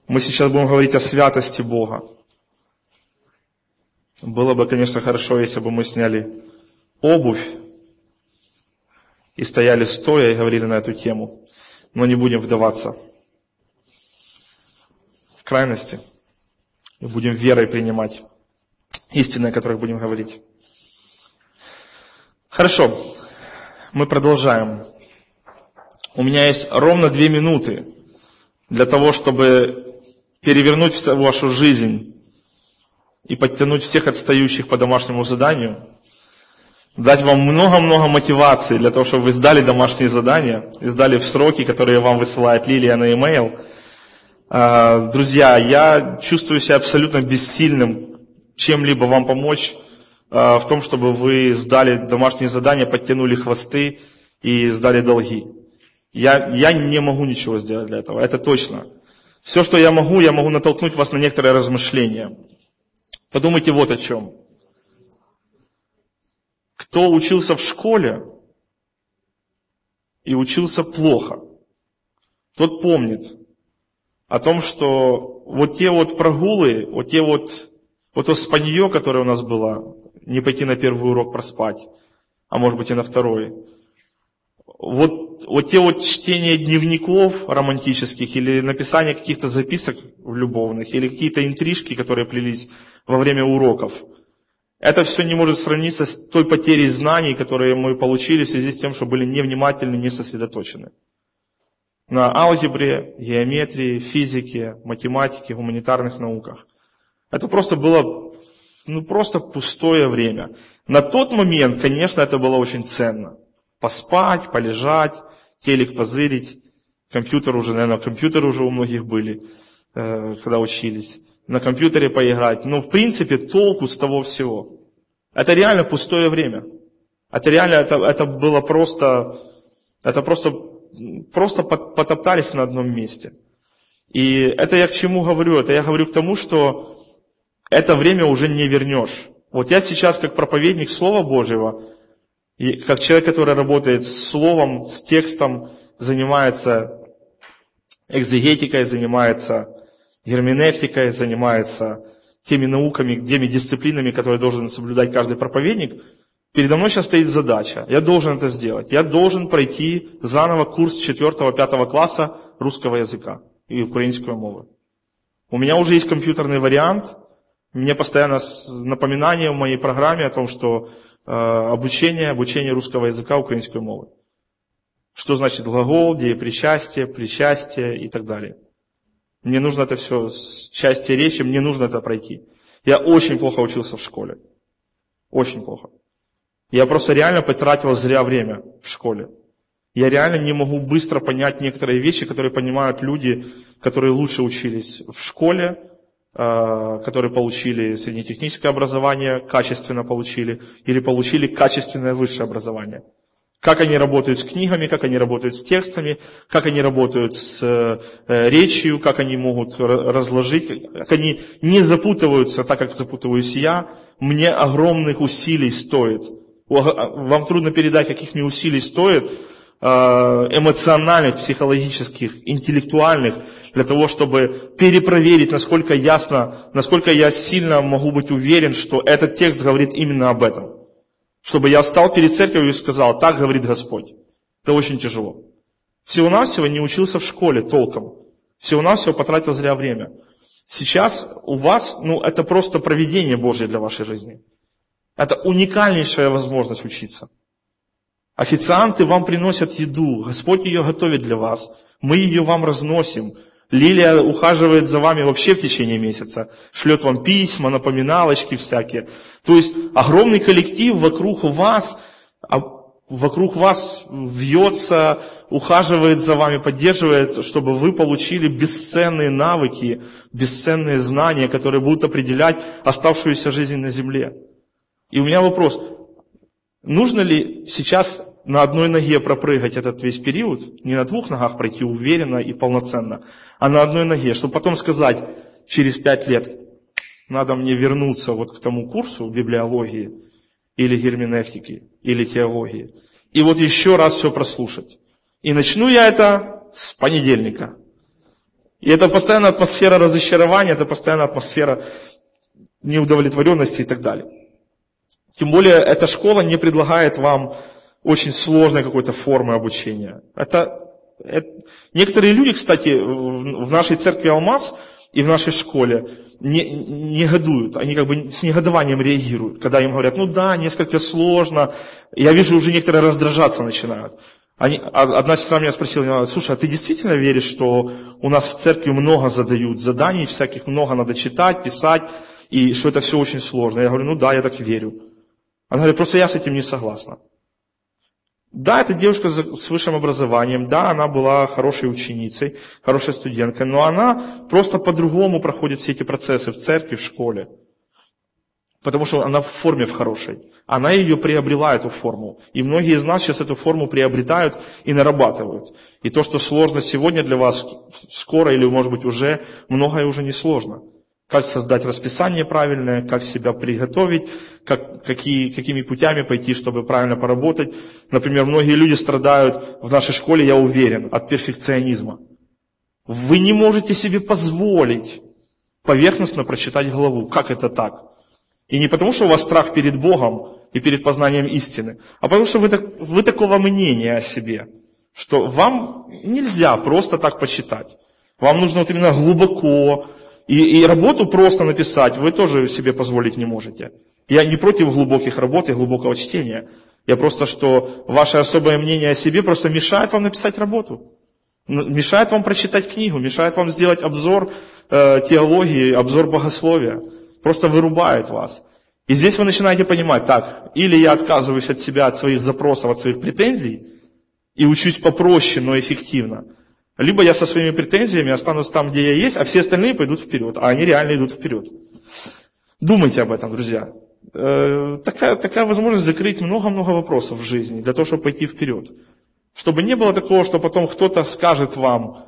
Мы сейчас будем говорить о святости Бога. Было бы, конечно, хорошо, если бы мы сняли обувь и стояли стоя и говорили на эту тему. Но не будем вдаваться в крайности. И будем верой принимать истины, о которых будем говорить. Хорошо, мы продолжаем. У меня есть ровно 2 минуты для того, чтобы перевернуть всю вашу жизнь и подтянуть всех отстающих по домашнему заданию, дать вам много-много мотивации для того, чтобы вы сдали домашние задания и сдали в сроки, которые вам высылает Лилия на e-mail. Друзья, я чувствую себя абсолютно бессильным чем-либо вам помочь в том, чтобы вы сдали домашние задания, подтянули хвосты и сдали долги. Я не могу ничего сделать для этого, это точно. Все, что я могу натолкнуть вас на некоторые размышления. Подумайте вот о чем. Кто учился в школе и учился плохо, тот помнит о том, что вот те вот прогулы, вот то спанье, которое у нас было, не пойти на первый урок проспать, а может быть и на второй, вот те вот чтения дневников романтических или написание каких-то записок любовных или какие-то интрижки, которые плелись во время уроков, это все не может сравниться с той потерей знаний, которые мы получили в связи с тем, что были невнимательны, не сосредоточены. На алгебре, геометрии, физике, математике, гуманитарных науках. Это просто было просто пустое время. На тот момент, конечно, это было очень ценно. Поспать, полежать, телек позырить. Компьютеры уже у многих были, когда учились. На компьютере поиграть. Но в принципе толку с того всего. Это реально пустое время. Это было просто потоптались на одном месте. И это я к чему говорю? Это я говорю к тому, что это время уже не вернешь. Вот я сейчас как проповедник Слова Божьего, и как человек, который работает с словом, с текстом, занимается экзегетикой, занимается герменевтикой, занимается теми науками, теми дисциплинами, которые должен соблюдать каждый проповедник, передо мной сейчас стоит задача. Я должен это сделать. Я должен пройти заново курс 4-5 класса русского языка и украинской мовы. У меня уже есть компьютерный вариант. Мне постоянно напоминание в моей программе о том, что обучение русского языка, украинской мовы. Что значит глагол, деепричастие, причастие и так далее. Мне нужно это все, с части речи, мне нужно это пройти. Я очень плохо учился в школе. Очень плохо. Я просто реально потратил зря время в школе. Я реально не могу быстро понять некоторые вещи, которые понимают люди, которые лучше учились в школе, которые получили среднетехническое образование, качественно получили, или получили качественное высшее образование. Как они работают с книгами, как они работают с текстами, как они работают с речью, как они могут разложить, как они не запутываются так, как запутываюсь я. Мне огромных усилий стоит. Вам трудно передать, каких мне усилий стоит, эмоциональных, психологических, интеллектуальных, для того, чтобы перепроверить, насколько ясно, насколько я сильно могу быть уверен, что этот текст говорит именно об этом. Чтобы я встал перед церковью и сказал, так говорит Господь. Это очень тяжело. Всего-навсего не учился в школе толком. Всего-навсего потратил зря время. Сейчас у вас, это просто провидение Божье для вашей жизни. Это уникальнейшая возможность учиться. Официанты вам приносят еду, Господь ее готовит для вас. Мы ее вам разносим. Лилия ухаживает за вами вообще в течение месяца. Шлет вам письма, напоминалочки всякие. То есть огромный коллектив вокруг вас вьется, ухаживает за вами, поддерживает, чтобы вы получили бесценные навыки, бесценные знания, которые будут определять оставшуюся жизнь на земле. И у меня вопрос. Нужно ли сейчас на одной ноге пропрыгать этот весь период, не на 2 ногах пройти уверенно и полноценно, а на одной ноге, чтобы потом сказать через 5 лет, надо мне вернуться вот к тому курсу библиологии или герменевтики, или теологии, и вот еще раз все прослушать. И начну я это с понедельника. И это постоянная атмосфера разочарования, это постоянная атмосфера неудовлетворенности и так далее. Тем более, эта школа не предлагает вам очень сложной какой-то формы обучения. Некоторые люди, кстати, в нашей церкви «Алмаз» и в нашей школе негодуют, они как бы с негодованием реагируют, когда им говорят, ну да, несколько сложно. Я вижу, уже некоторые раздражаться начинают. Одна сестра меня спросила, слушай, а ты действительно веришь, что у нас в церкви много задают заданий, всяких много надо читать, писать, и что это все очень сложно? Я говорю, ну да, я так верю. Она говорит, просто я с этим не согласна. Да, это девушка с высшим образованием, да, она была хорошей ученицей, хорошей студенткой, но она просто по-другому проходит все эти процессы в церкви, в школе. Потому что она в форме в хорошей. Она ее приобрела, эту форму. И многие из нас сейчас эту форму приобретают и нарабатывают. И то, что сложно сегодня для вас, скоро или, может быть, уже, многое уже не сложно. Как создать расписание правильное, как себя приготовить, какими путями пойти, чтобы правильно поработать. Например, многие люди страдают в нашей школе, я уверен, от перфекционизма. Вы не можете себе позволить поверхностно прочитать главу. Как это так? И не потому, что у вас страх перед Богом и перед познанием истины, а потому, что вы такого мнения о себе, что вам нельзя просто так почитать. Вам нужно вот именно глубоко, и работу просто написать вы тоже себе позволить не можете. Я не против глубоких работ и глубокого чтения. Я просто, что ваше особое мнение о себе просто мешает вам написать работу. Мешает вам прочитать книгу, мешает вам сделать обзор теологии, обзор богословия. Просто вырубает вас. И здесь вы начинаете понимать, так, или я отказываюсь от себя, от своих запросов, от своих претензий, и учусь попроще, но эффективно. Либо я со своими претензиями останусь там, где я есть, а все остальные пойдут вперед. А они реально идут вперед. Думайте об этом, друзья. Такая возможность закрыть много-много вопросов в жизни, для того, чтобы пойти вперед. Чтобы не было такого, что потом кто-то скажет вам,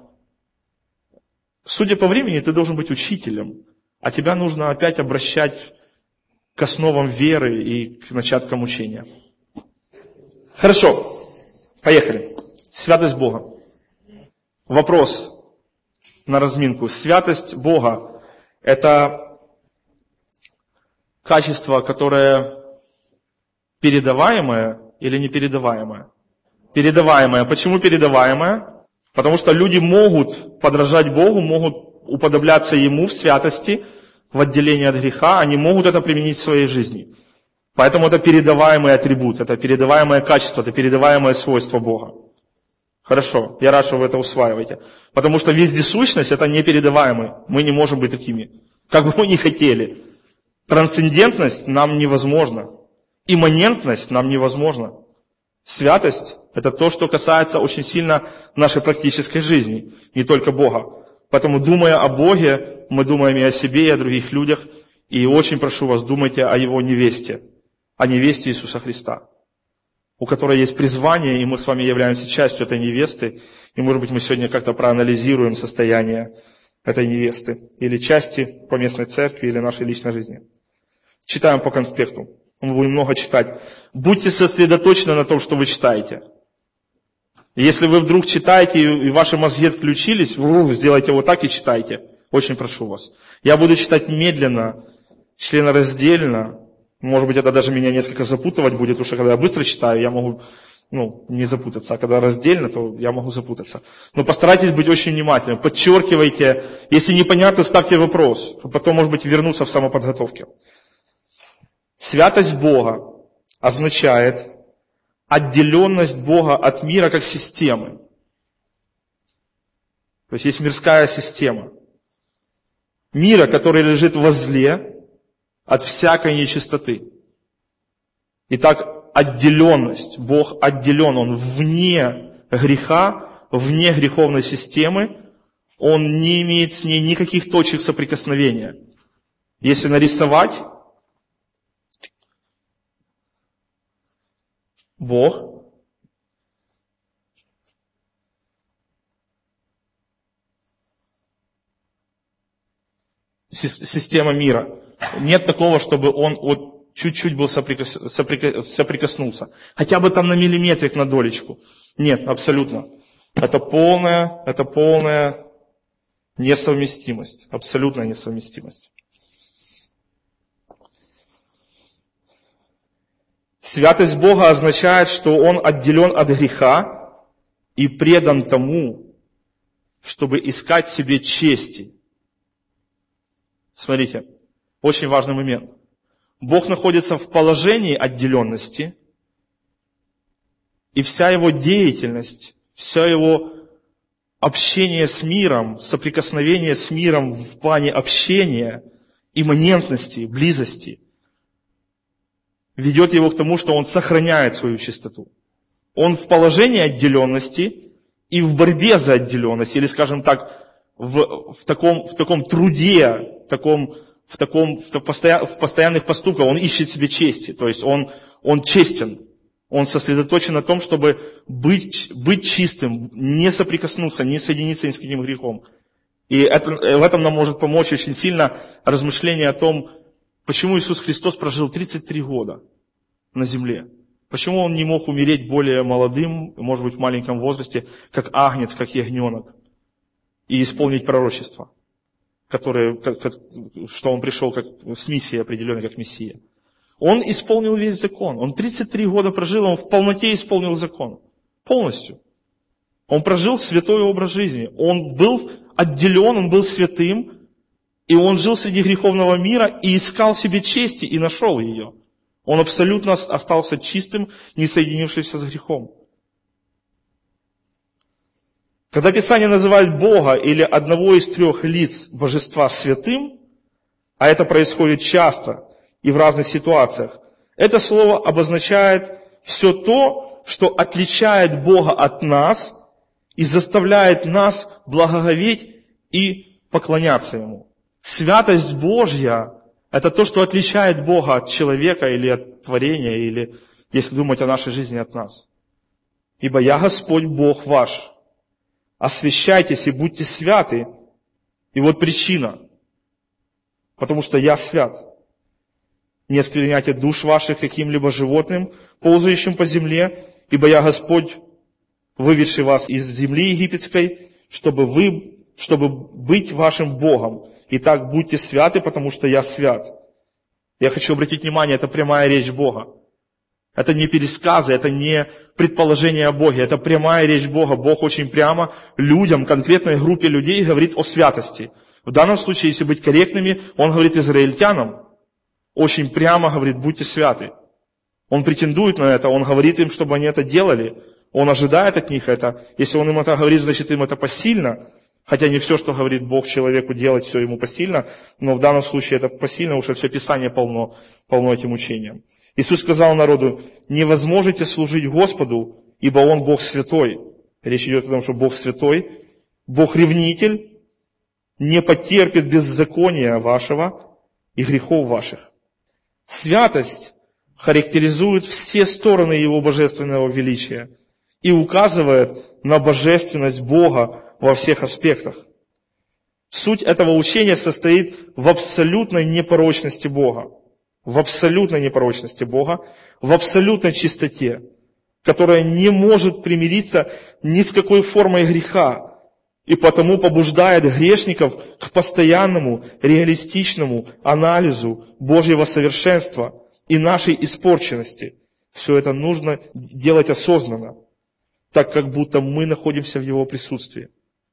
судя по времени, ты должен быть учителем, а тебя нужно опять обращать к основам веры и к начаткам учения. Хорошо, поехали. Святость Бога. Вопрос на разминку. Святость Бога – это качество, которое передаваемое или непередаваемое? Передаваемое. Почему передаваемое? Потому что люди могут подражать Богу, могут уподобляться Ему в святости, в отделении от греха, они могут это применить в своей жизни. Поэтому это передаваемый атрибут, это передаваемое качество, это передаваемое свойство Бога. Хорошо, я рад, что вы это усваиваете. Потому что вездесущность – это непередаваемый. Мы не можем быть такими, как бы мы ни хотели. Трансцендентность нам невозможна. Имманентность нам невозможна. Святость – это то, что касается очень сильно нашей практической жизни, не только Бога. Поэтому, думая о Боге, мы думаем и о себе, и о других людях. И очень прошу вас, думайте о Его невесте, о невесте Иисуса Христа, у которой есть призвание, и мы с вами являемся частью этой невесты. И, может быть, мы сегодня как-то проанализируем состояние этой невесты, или части поместной церкви, или нашей личной жизни. Читаем по конспекту. Мы будем много читать. Будьте сосредоточены на том, что вы читаете. Если вы вдруг читаете, и ваши мозги отключились, сделайте вот так и читайте. Очень прошу вас. Я буду читать медленно, членораздельно. Может быть, это даже меня несколько запутывать будет, потому что когда я быстро читаю, я могу не запутаться. А когда раздельно, то я могу запутаться. Но постарайтесь быть очень внимательным. Подчеркивайте. Если непонятно, ставьте вопрос. Потом, может быть, вернуться в самоподготовке. Святость Бога означает отделенность Бога от мира как системы. То есть мирская система. Мира, который лежит возле от всякой нечистоты. Итак, отделенность. Бог отделен, Он вне греха, вне греховной системы. Он не имеет с ней никаких точек соприкосновения. Если нарисовать, Бог система мира. Нет такого, чтобы он вот чуть-чуть был соприкоснулся. Хотя бы там на миллиметрик, на долечку. Нет, абсолютно. Это полная Несовместимость, абсолютная несовместимость. Святость Бога означает, что Он отделен от греха и предан тому, чтобы искать себе чести. Смотрите, очень важный момент. Бог находится в положении отделенности, и вся Его деятельность, вся Его общение с миром, соприкосновение с миром в плане общения, имманентности, близости, ведет его к тому, что он сохраняет свою чистоту. Он в положении отделенности и в борьбе за отделенность, или, скажем так, в таком труде, в постоянных поступках, он ищет себе чести. То есть он честен. Он сосредоточен на том, чтобы быть чистым, не соприкоснуться, не соединиться ни с каким грехом. И в этом нам может помочь очень сильно размышление о том, почему Иисус Христос прожил 33 года на земле. Почему Он не мог умереть более молодым, может быть, в маленьком возрасте, как агнец, как ягненок, и исполнить пророчество, что Он пришел как с миссией определенной, как Мессия. Он исполнил весь закон. Он 33 года прожил, он в полноте исполнил закон. Полностью. Он прожил святой образ жизни. Он был отделен, он был святым, и он жил среди греховного мира и искал себе чести, и нашел ее. Он абсолютно остался чистым, не соединившимся с грехом. Когда Писание называет Бога или одного из трех лиц божества святым, а это происходит часто и в разных ситуациях, это слово обозначает все то, что отличает Бога от нас и заставляет нас благоговеть и поклоняться Ему. Святость Божья – это то, что отличает Бога от человека или от творения, или, если думать о нашей жизни, от нас. «Ибо я Господь Бог ваш, освящайтесь и будьте святы». И вот причина. Потому что я свят. Не оскверняйте душ ваших каким-либо животным, ползающим по земле, ибо я Господь, выведший вас из земли египетской, чтобы быть вашим Богом. Итак, будьте святы, потому что я свят. Я хочу обратить внимание, это прямая речь Бога. Это не пересказы, это не предположение о Боге, это прямая речь Бога. Бог очень прямо людям, конкретной группе людей говорит о святости. В данном случае, если быть корректными, Он говорит израильтянам, очень прямо говорит, будьте святы. Он претендует на это, Он говорит им, чтобы они это делали. Он ожидает от них это. Если Он им это говорит, значит им это посильно. Хотя не все, что говорит Бог человеку делать, все ему посильно. Но в данном случае это посильно, уже все Писание полно этим учением. Иисус сказал народу, не возможете служить Господу, ибо Он Бог святой. Речь идет о том, что Бог святой, Бог ревнитель, не потерпит беззакония вашего и грехов ваших. Святость характеризует все стороны Его божественного величия и указывает на божественность Бога во всех аспектах. Суть этого учения состоит в абсолютной непорочности Бога. В абсолютной непорочности Бога, в абсолютной чистоте, которая не может примириться ни с какой формой греха, и потому побуждает грешников к постоянному реалистичному анализу Божьего совершенства и нашей испорченности. Все это нужно делать осознанно, так как будто мы находимся в Его присутствии.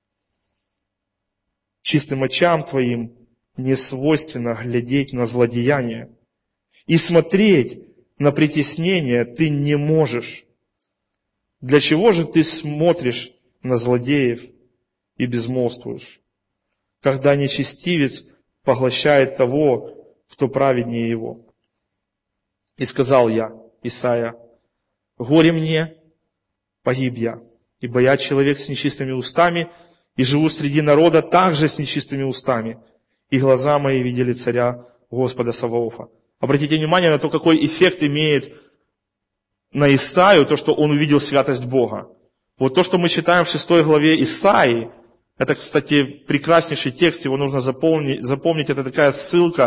Чистым очам твоим не свойственно глядеть на злодеяния, и смотреть на притеснение ты не можешь. Для чего же ты смотришь на злодеев и безмолвствуешь, когда нечестивец поглощает того, кто праведнее его? И сказал я, Исайя, горе мне, погиб я, ибо я человек с нечистыми устами, и живу среди народа также с нечистыми устами, и глаза мои видели царя Господа Саваофа. Обратите внимание на то, какой эффект имеет на Исаию то, что он увидел святость Бога. Вот то, что мы читаем в 6 главе Исаии, это, кстати, прекраснейший текст, его нужно запомнить. Это такая ссылка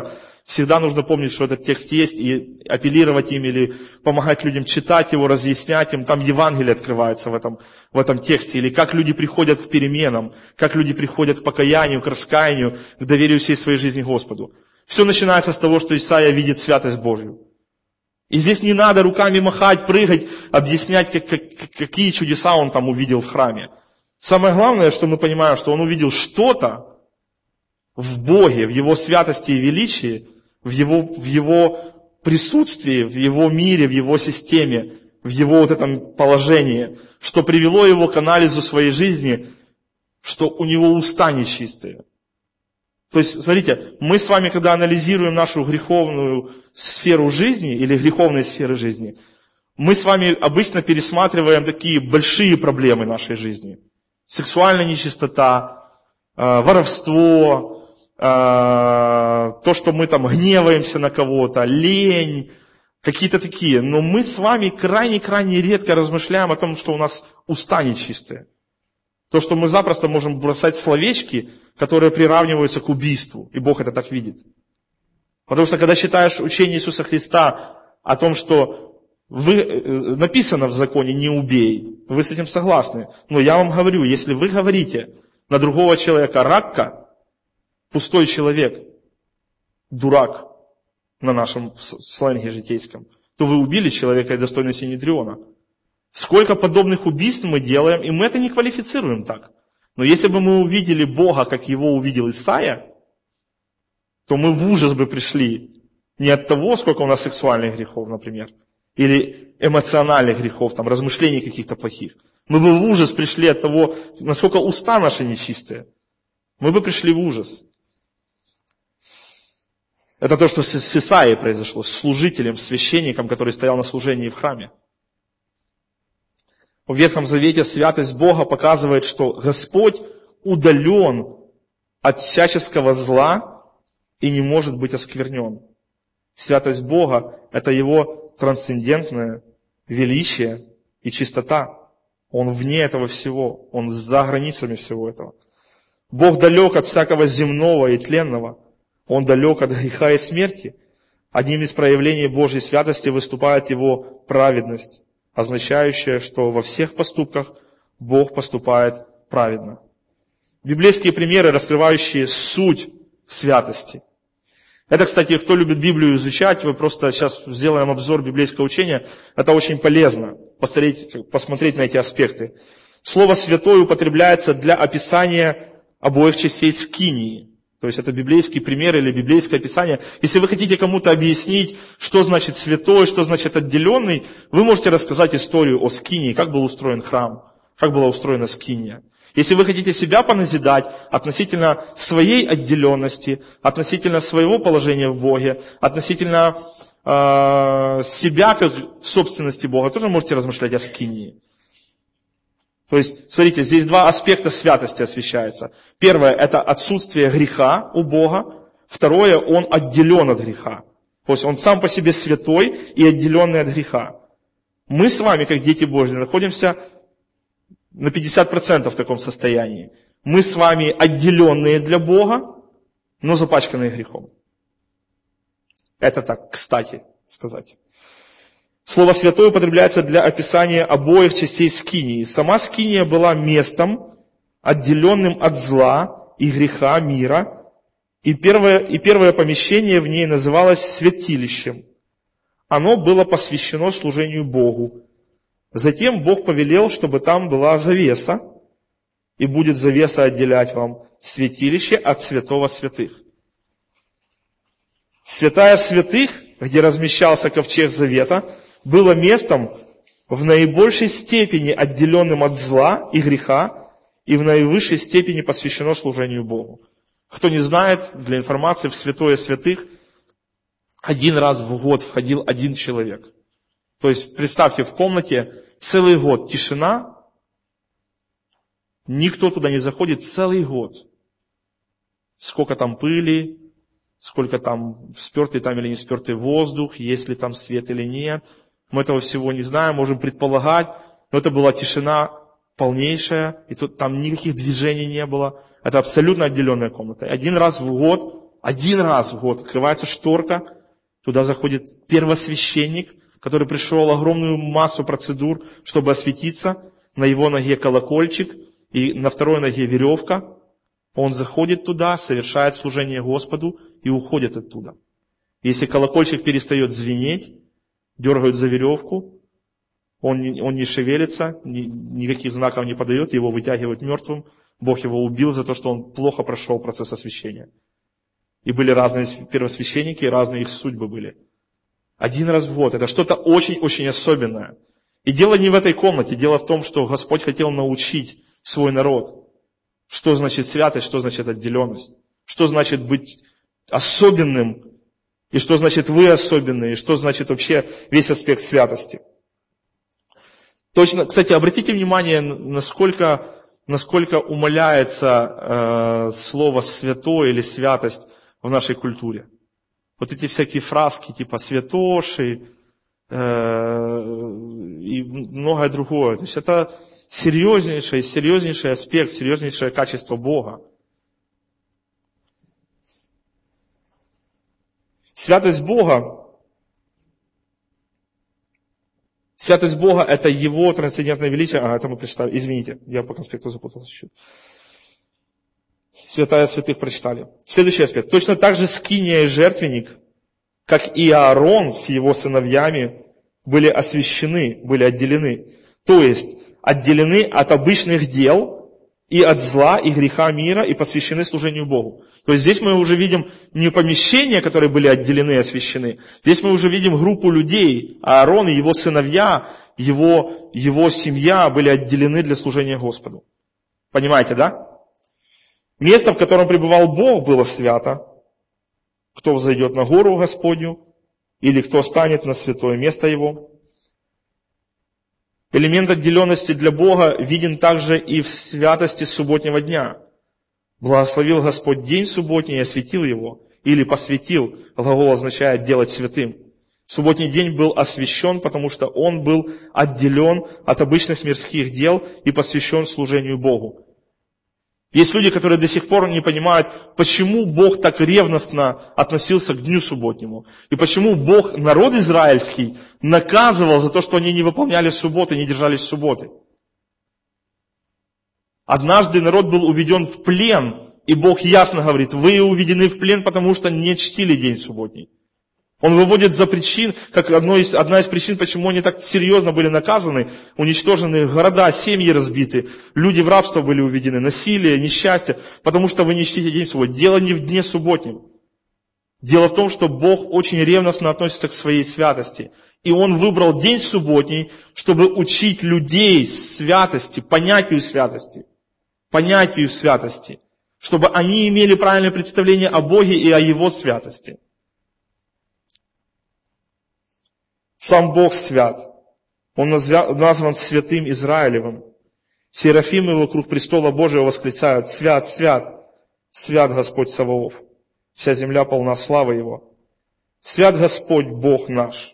Всегда нужно помнить, что этот текст есть, и апеллировать им, или помогать людям читать его, разъяснять им. Там Евангелие открывается в этом тексте. Или как люди приходят к переменам, как люди приходят к покаянию, к раскаянию, к доверию всей своей жизни Господу. Все начинается с того, что Исаия видит святость Божью. И здесь не надо руками махать, прыгать, объяснять, какие чудеса он там увидел в храме. Самое главное, что мы понимаем, что он увидел что-то в Боге, в Его святости и величии, в Его присутствии, в Его мире, в Его системе, в Его вот этом положении, что привело его к анализу своей жизни, что у него уста нечистые. То есть, смотрите, мы с вами, когда анализируем нашу греховную сферу жизни или греховные сферы жизни, мы с вами обычно пересматриваем такие большие проблемы нашей жизни. Сексуальная нечистота, воровство, то, что мы там гневаемся на кого-то, лень, какие-то такие. Но мы с вами крайне-крайне редко размышляем о том, что у нас уста нечистые. То, что мы запросто можем бросать словечки, которые приравниваются к убийству. И Бог это так видит. Потому что, когда читаешь учение Иисуса Христа о том, что написано в законе «не убей», вы с этим согласны. Но я вам говорю, если вы говорите на другого человека «ракка», пустой человек, дурак на нашем сленге житейском, то вы убили человека и достойно Синедриона. Сколько подобных убийств мы делаем, и мы это не квалифицируем так. Но если бы мы увидели Бога, как его увидел Исаия, то мы в ужас бы пришли не от того, сколько у нас сексуальных грехов, например, или эмоциональных грехов, там, размышлений каких-то плохих. Мы бы в ужас пришли от того, насколько уста наши нечистые. Мы бы пришли в ужас. Это то, что с Исаией произошло, с служителем, священником, который стоял на служении в храме. В Ветхом Завете святость Бога показывает, что Господь удален от всяческого зла и не может быть осквернен. Святость Бога – это Его трансцендентное величие и чистота. Он вне этого всего, Он за границами всего этого. Бог далек от всякого земного и тленного. Он далек от греха и смерти. Одним из проявлений Божьей святости выступает Его праведность, означающая, что во всех поступках Бог поступает праведно. Библейские примеры, раскрывающие суть святости. Это, кстати, кто любит Библию изучать, вы просто сейчас сделаем обзор библейского учения. Это очень полезно, посмотреть на эти аспекты. Слово «святой» употребляется для описания обоих частей скинии. То есть это библейский пример или библейское описание. Если вы хотите кому-то объяснить, что значит святой, что значит отделенный, вы можете рассказать историю о скинии, как был устроен храм, как была устроена скиния. Если вы хотите себя поназидать относительно своей отделенности, относительно своего положения в Боге, относительно себя как собственности Бога, тоже можете размышлять о скинии. То есть, смотрите, здесь два аспекта святости освещаются. Первое – это отсутствие греха у Бога. Второе – Он отделен от греха. То есть, Он сам по себе святой и отделенный от греха. Мы с вами, как дети Божьи, находимся на 50% в таком состоянии. Мы с вами отделенные для Бога, но запачканные грехом. Это так, кстати сказать. Слово «святой» употребляется для описания обоих частей скинии. Сама скиния была местом, отделенным от зла и греха мира, и первое помещение в ней называлось святилищем. Оно было посвящено служению Богу. Затем Бог повелел, чтобы там была завеса, и будет завеса отделять вам святилище от святого святых. Святая святых, где размещался ковчег завета, было местом в наибольшей степени отделенным от зла и греха и в наивысшей степени посвящено служению Богу. Кто не знает, для информации, в святое святых один раз в год входил один человек. То есть, представьте, в комнате целый год тишина, никто туда не заходит целый год. Сколько там пыли, сколько там спертый там или не спертый воздух, есть ли там свет или нет. Мы этого всего не знаем, можем предполагать, но это была тишина полнейшая, и тут там никаких движений не было. Это абсолютно отделенная комната. Один раз в год Один раз в год открывается шторка, туда заходит первосвященник, который пришел огромную массу процедур, чтобы осветиться. На его ноге колокольчик и на второй ноге веревка. Он заходит туда, совершает служение Господу и уходит оттуда. Если колокольчик перестает звенеть, дергают за веревку, он не шевелится, никаких знаков не подает, его вытягивают мертвым. Бог его убил за то, что он плохо прошел процесс освящения. И были разные первосвященники, и разные их судьбы были. Один раз в год. Это что-то очень-очень особенное. И дело не в этой комнате. Дело в том, что Господь хотел научить свой народ, что значит святость, что значит отделенность, что значит быть особенным, и что значит вы особенные, и что значит вообще весь аспект святости. Точно, кстати, обратите внимание, насколько умаляется слово «святой» или «святость» в нашей культуре. Вот эти всякие фразки типа «святоши» и многое другое. То есть это серьезнейший аспект, серьезнейшее качество Бога. Святость Бога – это Его трансцендентное величие. Это мы прочитали. Извините, я по конспекту запутался чуть-чуть. Святая святых прочитали. Следующий аспект. Точно так же скиния и жертвенник, как и Аарон с его сыновьями, были освящены, были отделены. То есть, отделены от обычных дел и от зла, и греха мира, и посвящены служению Богу. То есть, здесь мы уже видим не помещения, которые были отделены и освящены. Здесь мы уже видим группу людей. Аарон и его сыновья, его семья были отделены для служения Господу. Понимаете, да? Место, в котором пребывал Бог, было свято. Кто взойдет на гору Господню, или кто станет на святое место Его. Элемент отделенности для Бога виден также и в святости субботнего дня. Благословил Господь день субботний и осветил его, или посвятил, глагол означает делать святым. Субботний день был освящен, потому что он был отделен от обычных мирских дел и посвящен служению Богу. Есть люди, которые до сих пор не понимают, почему Бог так ревностно относился к дню субботнему. И почему Бог народ израильский наказывал за то, что они не выполняли субботы, не держались субботы. Однажды народ был уведен в плен, и Бог ясно говорит, вы уведены в плен, потому что не чтили день субботний. Он выводит за причин, как одна из причин, почему они так серьезно были наказаны, уничтожены города, семьи разбиты, люди в рабство были уведены, насилие, несчастье, потому что вы не чтите день субботний. Дело не в дне субботнем. Дело в том, что Бог очень ревностно относится к своей святости. И Он выбрал день субботний, чтобы учить людей святости, понятию святости, чтобы они имели правильное представление о Боге и о Его святости. Сам Бог свят. Он назван святым Израилевым. Серафимы вокруг престола Божьего восклицают: «Свят, свят, свят Господь Саваоф. Вся земля полна славы Его. Свят Господь Бог наш».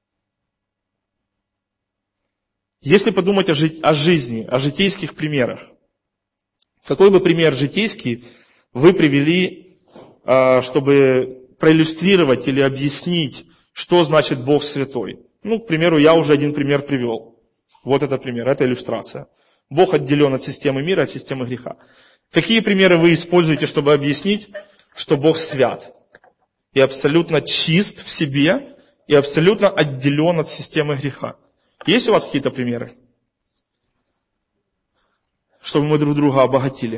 Если подумать о жизни, о житейских примерах, какой бы пример житейский вы привели, чтобы проиллюстрировать или объяснить, что значит Бог святой? К примеру, я уже один пример привел. Вот это пример, это иллюстрация. Бог отделен от системы мира, от системы греха. Какие примеры вы используете, чтобы объяснить, что Бог свят? И абсолютно чист в себе, и абсолютно отделен от системы греха. Есть у вас какие-то примеры? Чтобы мы друг друга обогатили.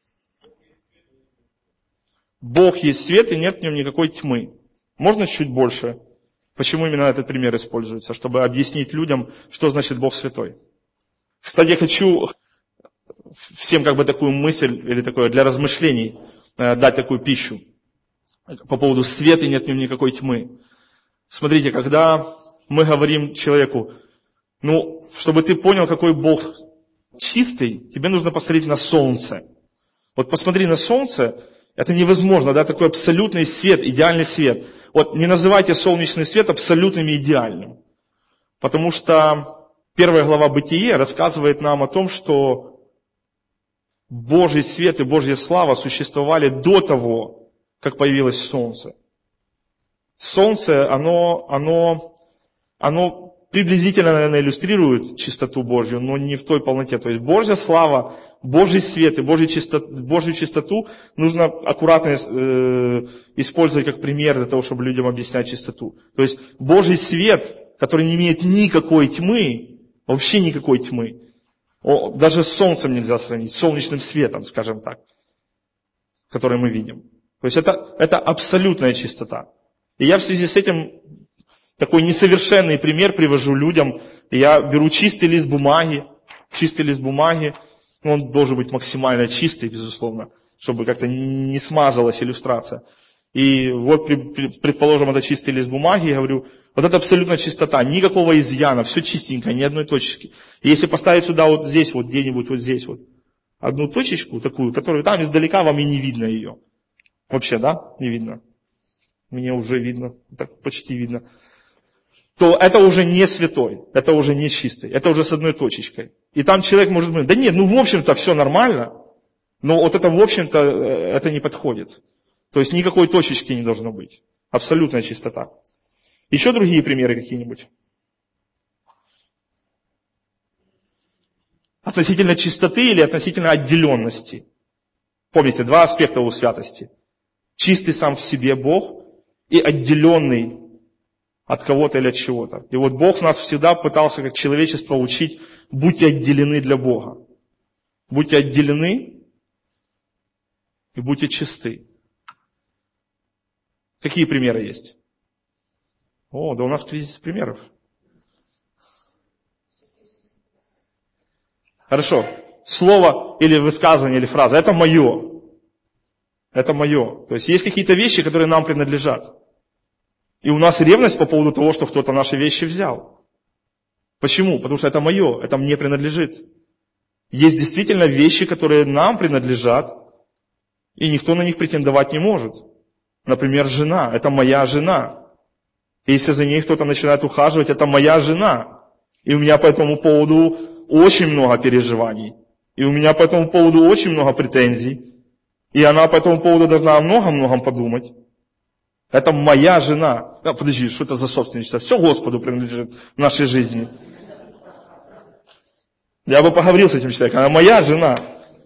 Бог есть свет, и нет в нем никакой тьмы. Можно чуть больше? Почему именно этот пример используется? Чтобы объяснить людям, что значит Бог святой. Кстати, я хочу всем такую мысль, или такое для размышлений, дать такую пищу. По поводу света и нет в нем никакой тьмы. Смотрите, когда мы говорим человеку, чтобы ты понял, какой Бог чистый, тебе нужно посмотреть на солнце. Вот посмотри на солнце, это невозможно, такой абсолютный свет, идеальный свет. Вот не называйте солнечный свет абсолютным и идеальным. Потому что 1 глава Бытие рассказывает нам о том, что Божий свет и Божья слава существовали до того, как появилось солнце. Солнце, оно приблизительно, наверное, иллюстрирует чистоту Божью, но не в той полноте. То есть Божья слава, Божий свет и Божью чистоту нужно аккуратно использовать как пример для того, чтобы людям объяснять чистоту. То есть Божий свет, который не имеет никакой тьмы, вообще никакой тьмы, даже с солнцем нельзя сравнить, с солнечным светом, скажем так, который мы видим. То есть это абсолютная чистота. И я в связи с этим такой несовершенный пример привожу людям. Я беру чистый лист бумаги, он должен быть максимально чистый, безусловно, чтобы как-то не смазалась иллюстрация. И вот, предположим, это чистый лист бумаги, я говорю, вот это абсолютно чистота, никакого изъяна, все чистенько, ни одной точечки. И если поставить сюда вот здесь, вот где-нибудь вот здесь вот, одну точечку такую, которую там издалека вам и не видно ее. Вообще, да, не видно. Мне уже видно, так почти видно. То это уже не святой, это уже не чистый, это уже с одной точечкой. И там человек может думать, да нет, ну в общем-то все нормально, но вот это в общем-то это не подходит. То есть никакой точечки не должно быть. Абсолютная чистота. Еще другие примеры какие-нибудь? Относительно чистоты или относительно отделенности? Помните, два аспекта у святости. Чистый сам в себе Бог и отделенный от кого-то или от чего-то. И вот Бог нас всегда пытался, как человечество, учить, будьте отделены для Бога. Будьте отделены и будьте чисты. Какие примеры есть? Да у нас кризис примеров. Хорошо. Слово или высказывание, или фраза. Это мое. Это мое. То есть есть какие-то вещи, которые нам принадлежат. И у нас ревность по поводу того, что кто-то наши вещи взял. Почему? Потому что это мое, это мне принадлежит. Есть действительно вещи, которые нам принадлежат, и никто на них претендовать не может. Например, жена. Это моя жена. И если за ней кто-то начинает ухаживать, это моя жена. И у меня по этому поводу очень много переживаний. И у меня по этому поводу очень много претензий. И она по этому поводу должна о многом подумать. Это моя жена. Подожди, что это за собственничество? Все Господу принадлежит в нашей жизни. Я бы поговорил с этим человеком. Она моя жена.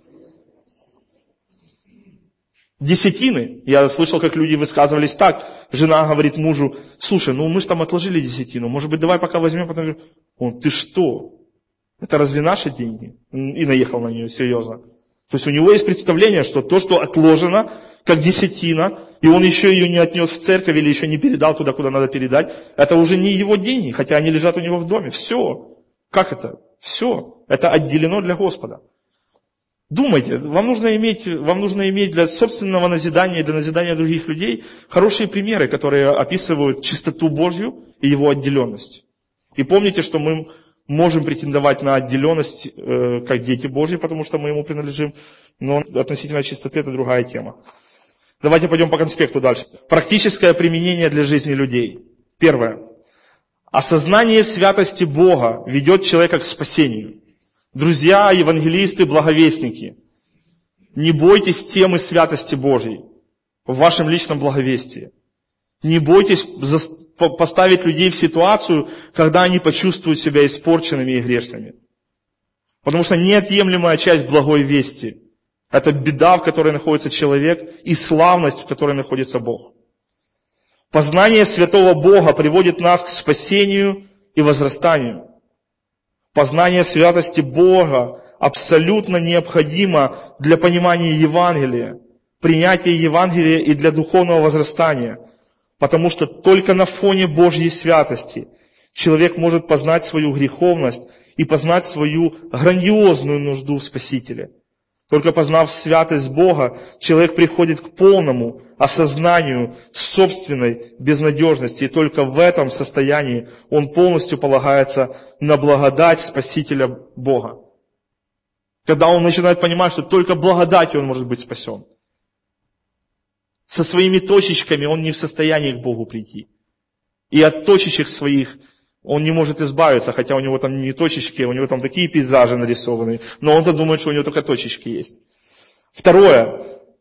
Десятины. Я слышал, как люди высказывались так. Жена говорит мужу, слушай, мы же там отложили десятину. Может быть, давай пока возьмем. Потом говорит, ты что? Это разве наши деньги? И наехал на нее серьезно. То есть у него есть представление, что то, что отложено, как десятина, и он еще ее не отнес в церковь или еще не передал туда, куда надо передать, это уже не его деньги, хотя они лежат у него в доме. Все. Как это? Все. Это отделено для Господа. Думайте, вам нужно иметь для собственного назидания, для назидания других людей хорошие примеры, которые описывают чистоту Божью и его отделенность. И помните, что мы можем претендовать на отделенность, как дети Божьи, потому что мы ему принадлежим, но относительно чистоты это другая тема. Давайте пойдем по конспекту дальше. Практическое применение для жизни людей. Первое. Осознание святости Бога ведет человека к спасению. Друзья, евангелисты, благовестники, не бойтесь темы святости Божьей в вашем личном благовестии. Не бойтесь поставить людей в ситуацию, когда они почувствуют себя испорченными и грешными. Потому что неотъемлемая часть благой вести – это беда, в которой находится человек, и славность, в которой находится Бог. Познание святого Бога приводит нас к спасению и возрастанию. Познание святости Бога абсолютно необходимо для понимания Евангелия, принятия Евангелия и для духовного возрастания. Потому что только на фоне Божьей святости человек может познать свою греховность и познать свою грандиозную нужду в Спасителе. Только познав святость Бога, человек приходит к полному осознанию собственной безнадежности. И только в этом состоянии он полностью полагается на благодать Спасителя Бога. Когда он начинает понимать, что только благодатью он может быть спасен. Со своими точечками он не в состоянии к Богу прийти. И от точечек своих он не может избавиться, хотя у него там не точечки, у него там такие пейзажи нарисованы, но он-то думает, что у него только точечки есть. Второе.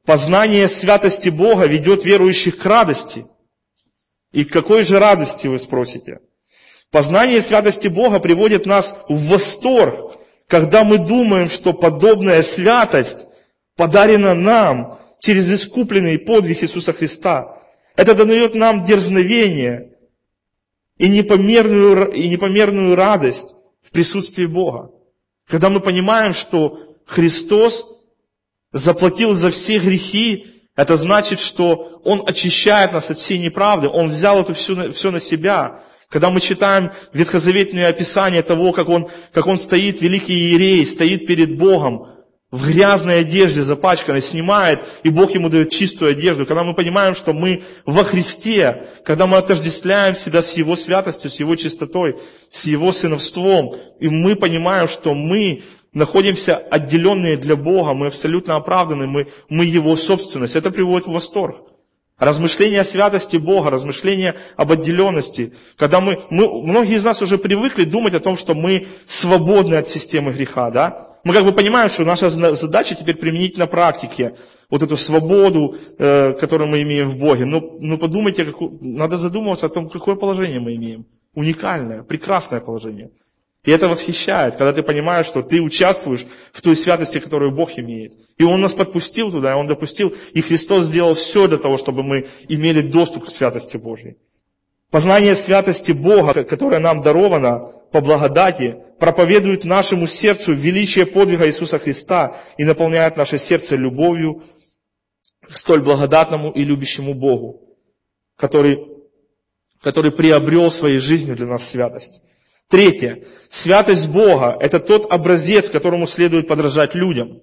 Познание святости Бога ведет верующих к радости. И к какой же радости, вы спросите? Познание святости Бога приводит нас в восторг, когда мы думаем, что подобная святость подарена нам через искупленный подвиг Иисуса Христа. Это дает нам дерзновение и непомерную радость в присутствии Бога. Когда мы понимаем, что Христос заплатил за все грехи, это значит, что Он очищает нас от всей неправды. Он взял это все на себя. Когда мы читаем ветхозаветные описания того, как он стоит, великий иерей, стоит перед Богом, в грязной одежде запачканной, снимает, и Бог ему дает чистую одежду. Когда мы понимаем, что мы во Христе, когда мы отождествляем себя с Его святостью, с Его чистотой, с Его сыновством, и мы понимаем, что мы находимся отделенные для Бога, мы абсолютно оправданы, мы Его собственность. Это приводит в восторг. Размышления о святости Бога, размышления об отделенности. Когда многие из нас уже привыкли думать о том, что мы свободны от системы греха, да? Мы как бы понимаем, что наша задача теперь применить на практике вот эту свободу, которую мы имеем в Боге. Но подумайте, надо задумываться о том, какое положение мы имеем. Уникальное, прекрасное положение. И это восхищает, когда ты понимаешь, что ты участвуешь в той святости, которую Бог имеет. И Он нас подпустил туда, и Он допустил, и Христос сделал все для того, чтобы мы имели доступ к святости Божьей. Познание святости Бога, которое нам даровано по благодати, проповедует нашему сердцу величие подвига Иисуса Христа и наполняет наше сердце любовью к столь благодатному и любящему Богу, который приобрел своей жизнью для нас святость. Третье. Святость Бога – это тот образец, которому следует подражать людям.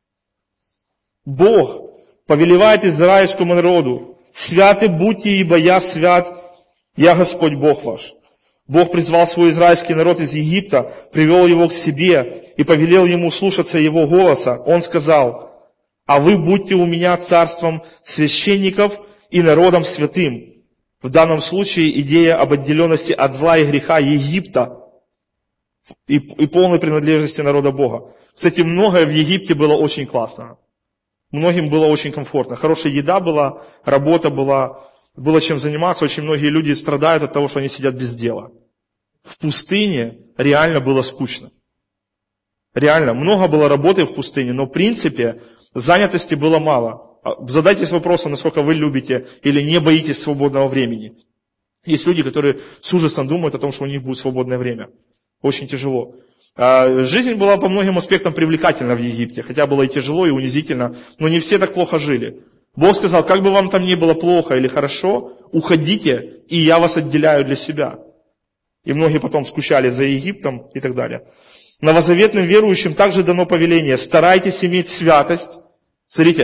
Бог повелевает израильскому народу: «Святы будьте, ибо я свят, я Господь Бог ваш». Бог призвал свой израильский народ из Египта, привел его к себе и повелел ему слушаться его голоса. Он сказал: «А вы будьте у меня царством священников и народом святым». В данном случае идея об отделенности от зла и греха Египта и полной принадлежности народа Бога. Кстати, многое в Египте было очень классно. Многим было очень комфортно. Хорошая еда была, работа была, было чем заниматься. Очень многие люди страдают от того, что они сидят без дела. В пустыне реально было скучно. Реально, много было работы в пустыне, но в принципе занятости было мало. Задайтесь вопросом, насколько вы любите или не боитесь свободного времени. Есть люди, которые с ужасом думают о том, что у них будет свободное время. Очень тяжело. Жизнь была по многим аспектам привлекательна в Египте, хотя было и тяжело, и унизительно, но не все так плохо жили. Бог сказал: как бы вам там ни было плохо или хорошо, уходите, и я вас отделяю для себя. И многие потом скучали за Египтом и так далее. Новозаветным верующим также дано повеление: старайтесь иметь святость. Смотрите,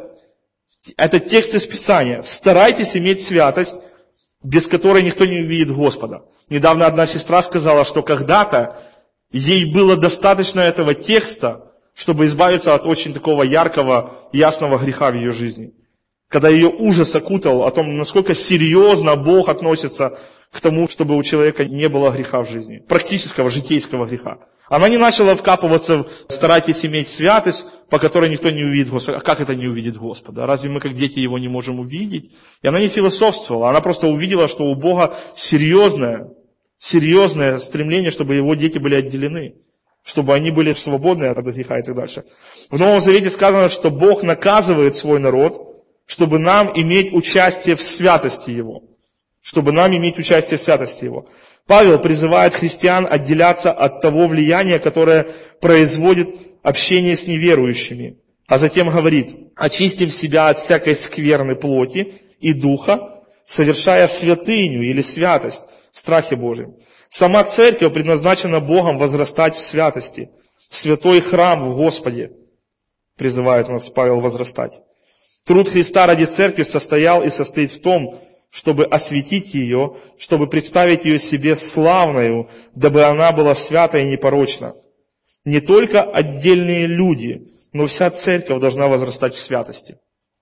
это текст из Писания. Старайтесь иметь святость, без которой никто не увидит Господа. Недавно одна сестра сказала, что когда-то ей было достаточно этого текста, чтобы избавиться от очень такого яркого, ясного греха в ее жизни. Когда ее ужас окутал о том, насколько серьезно Бог относится к тому, чтобы у человека не было греха в жизни. Практического, житейского греха. Она не начала вкапываться в «старайтесь иметь святость, по которой никто не увидит Господа». А как это не увидит Господа? Разве мы, как дети, Его не можем увидеть? И она не философствовала, она просто увидела, что у Бога серьезное стремление, чтобы Его дети были отделены, чтобы они были свободны от греха и так дальше. В Новом Завете сказано, что Бог наказывает свой народ, чтобы нам иметь участие в святости Его. Чтобы нам иметь участие в святости Его. Павел призывает христиан отделяться от того влияния, которое производит общение с неверующими. А затем говорит: очистим себя от всякой скверны плоти и духа, совершая святыню или святость в страхе Божьем. Сама церковь предназначена Богом возрастать в святости. В святой храм в Господе призывает нас Павел возрастать. Труд Христа ради церкви состоял и состоит в том, чтобы осветить ее, чтобы представить ее себе славною, дабы она была свята и непорочна. Не только отдельные люди, но вся церковь должна возрастать в святости.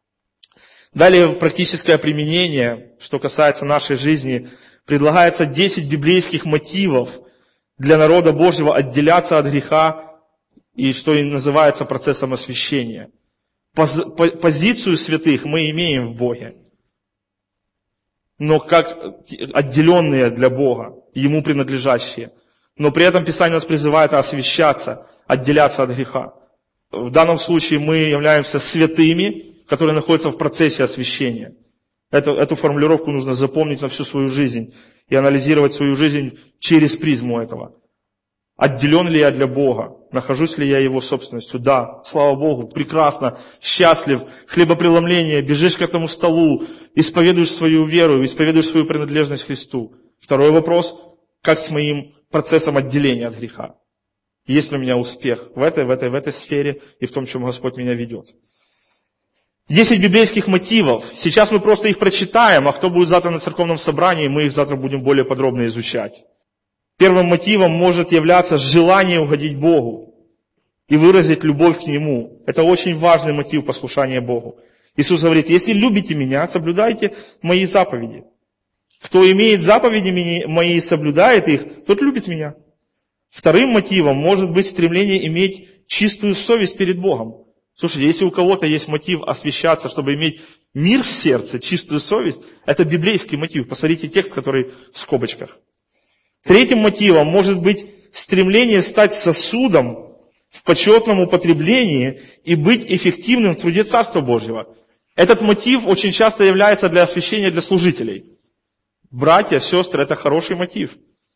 Далее в практическое применение, что касается нашей жизни, предлагается 10 библейских мотивов для народа Божьего отделяться от греха и что и называется процессом освящения. позицию святых мы имеем в Боге. Но как отделенные для Бога, Ему принадлежащие. Но при этом Писание нас призывает освящаться, отделяться от греха. В данном случае мы являемся святыми, которые находятся в процессе освящения. Эту формулировку нужно запомнить на всю свою жизнь и анализировать свою жизнь через призму этого. Отделен ли я для Бога? Нахожусь ли я Его собственностью? Да, слава Богу, прекрасно, счастлив, хлебопреломление, бежишь к этому столу, исповедуешь свою веру, исповедуешь свою принадлежность Христу. Второй вопрос, как с моим процессом отделения от греха? Есть ли у меня успех в этой сфере и в том, чем Господь меня ведет? 10 библейских мотивов. Сейчас мы просто их прочитаем, а кто будет завтра на церковном собрании, мы их завтра будем более подробно изучать. Первым мотивом может являться желание угодить Богу и выразить любовь к Нему. Это очень важный мотив послушания Богу. Иисус говорит, если любите Меня, соблюдайте Мои заповеди. Кто имеет заповеди Мои и соблюдает их, тот любит Меня. Вторым мотивом может быть стремление иметь чистую совесть перед Богом. Слушайте, если у кого-то есть мотив освящаться, чтобы иметь мир в сердце, чистую совесть, это библейский мотив. Посмотрите текст, который в скобочках. Третьим мотивом может быть стремление стать сосудом в почетном употреблении и быть эффективным в труде Царства Божьего. Этот мотив очень часто является для освящения для служителей. Братья, сестры, это хороший мотив.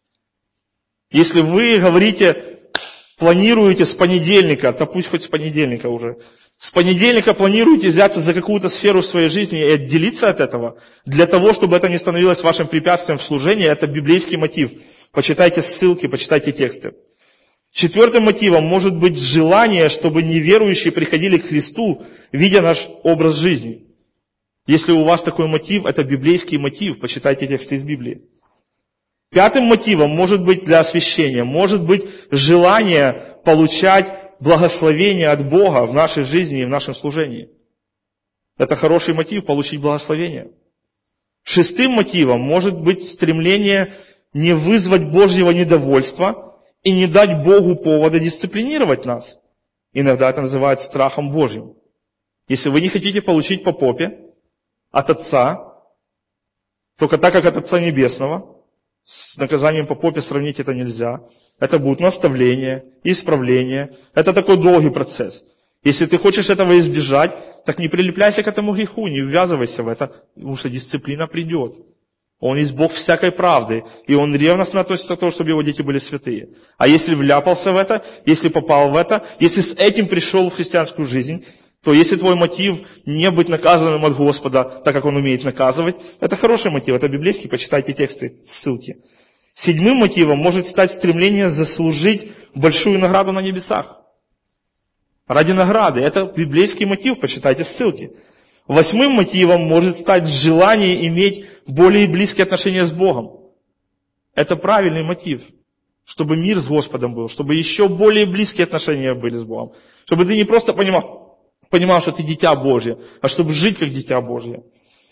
Если вы говорите, планируете с понедельника, то пусть хоть с понедельника уже, с понедельника планируете взяться за какую-то сферу своей жизни и отделиться от этого, для того, чтобы это не становилось вашим препятствием в служении, это библейский мотив. Почитайте ссылки, почитайте тексты. Четвертым мотивом может быть желание, чтобы неверующие приходили к Христу, видя наш образ жизни. Если у вас такой мотив, это библейский мотив, почитайте тексты из Библии. Пятым мотивом может быть для освящения, может быть желание получать благословение от Бога в нашей жизни и в нашем служении. Это хороший мотив получить благословение. Шестым мотивом может быть стремление не вызвать Божьего недовольства и не дать Богу повода дисциплинировать нас. Иногда это называют страхом Божьим. Если вы не хотите получить по попе от Отца, только так, как от Отца Небесного, с наказанием по попе сравнить это нельзя. Это будет наставление, исправление. Это такой долгий процесс. Если ты хочешь этого избежать, так не прилепляйся к этому греху, не ввязывайся в это, потому что дисциплина придет. Он есть Бог всякой правды, и Он ревностно относится к тому, чтобы Его дети были святые. А если вляпался в это, если попал в это, если с этим пришел в христианскую жизнь, то если твой мотив не быть наказанным от Господа, так как Он умеет наказывать, это хороший мотив, это библейский, почитайте тексты, ссылки. Седьмым мотивом может стать стремление заслужить большую награду на небесах. Ради награды, это библейский мотив, почитайте ссылки. Восьмым мотивом может стать желание иметь более близкие отношения с Богом. Это правильный мотив, чтобы мир с Господом был, чтобы еще более близкие отношения были с Богом. Чтобы ты не просто понимал, что ты дитя Божье, а чтобы жить как дитя Божье.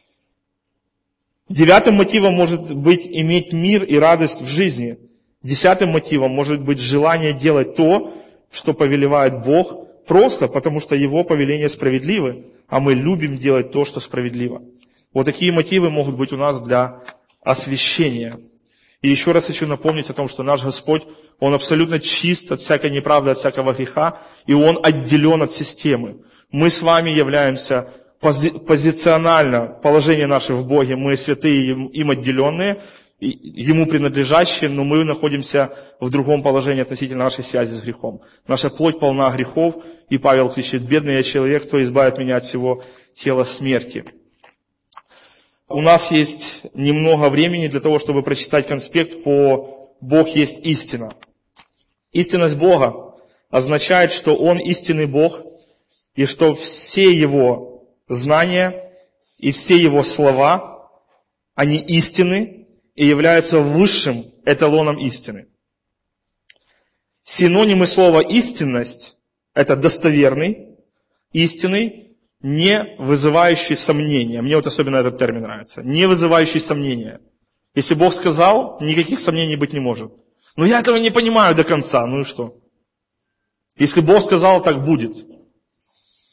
Девятым мотивом может быть иметь мир и радость в жизни. Десятым мотивом может быть желание делать то, что повелевает Бог, просто потому что Его повеления справедливы, а мы любим делать то, что справедливо. Вот такие мотивы могут быть у нас для освящения. И еще раз хочу напомнить о том, что наш Господь, Он абсолютно чист от всякой неправды, от всякого греха, и Он отделен от системы. Мы с вами являемся позиционально, положение наше в Боге, мы святые, им отделенные, Ему принадлежащие, но мы находимся в другом положении относительно нашей связи с грехом. Наша плоть полна грехов, и Павел кричит: «Бедный я человек, кто избавит меня от всего тела смерти». У нас есть немного времени для того, чтобы прочитать конспект по «Бог есть истина». Истинность Бога означает, что Он истинный Бог, и что все Его знания и все Его слова, они истинны и являются высшим эталоном истины. Синонимы слова «истинность» — это достоверный, истинный, не вызывающий сомнения. Мне вот особенно этот термин нравится. Не вызывающий сомнения. Если Бог сказал, никаких сомнений быть не может. Но я этого не понимаю до конца. Ну и что? Если Бог сказал, так будет.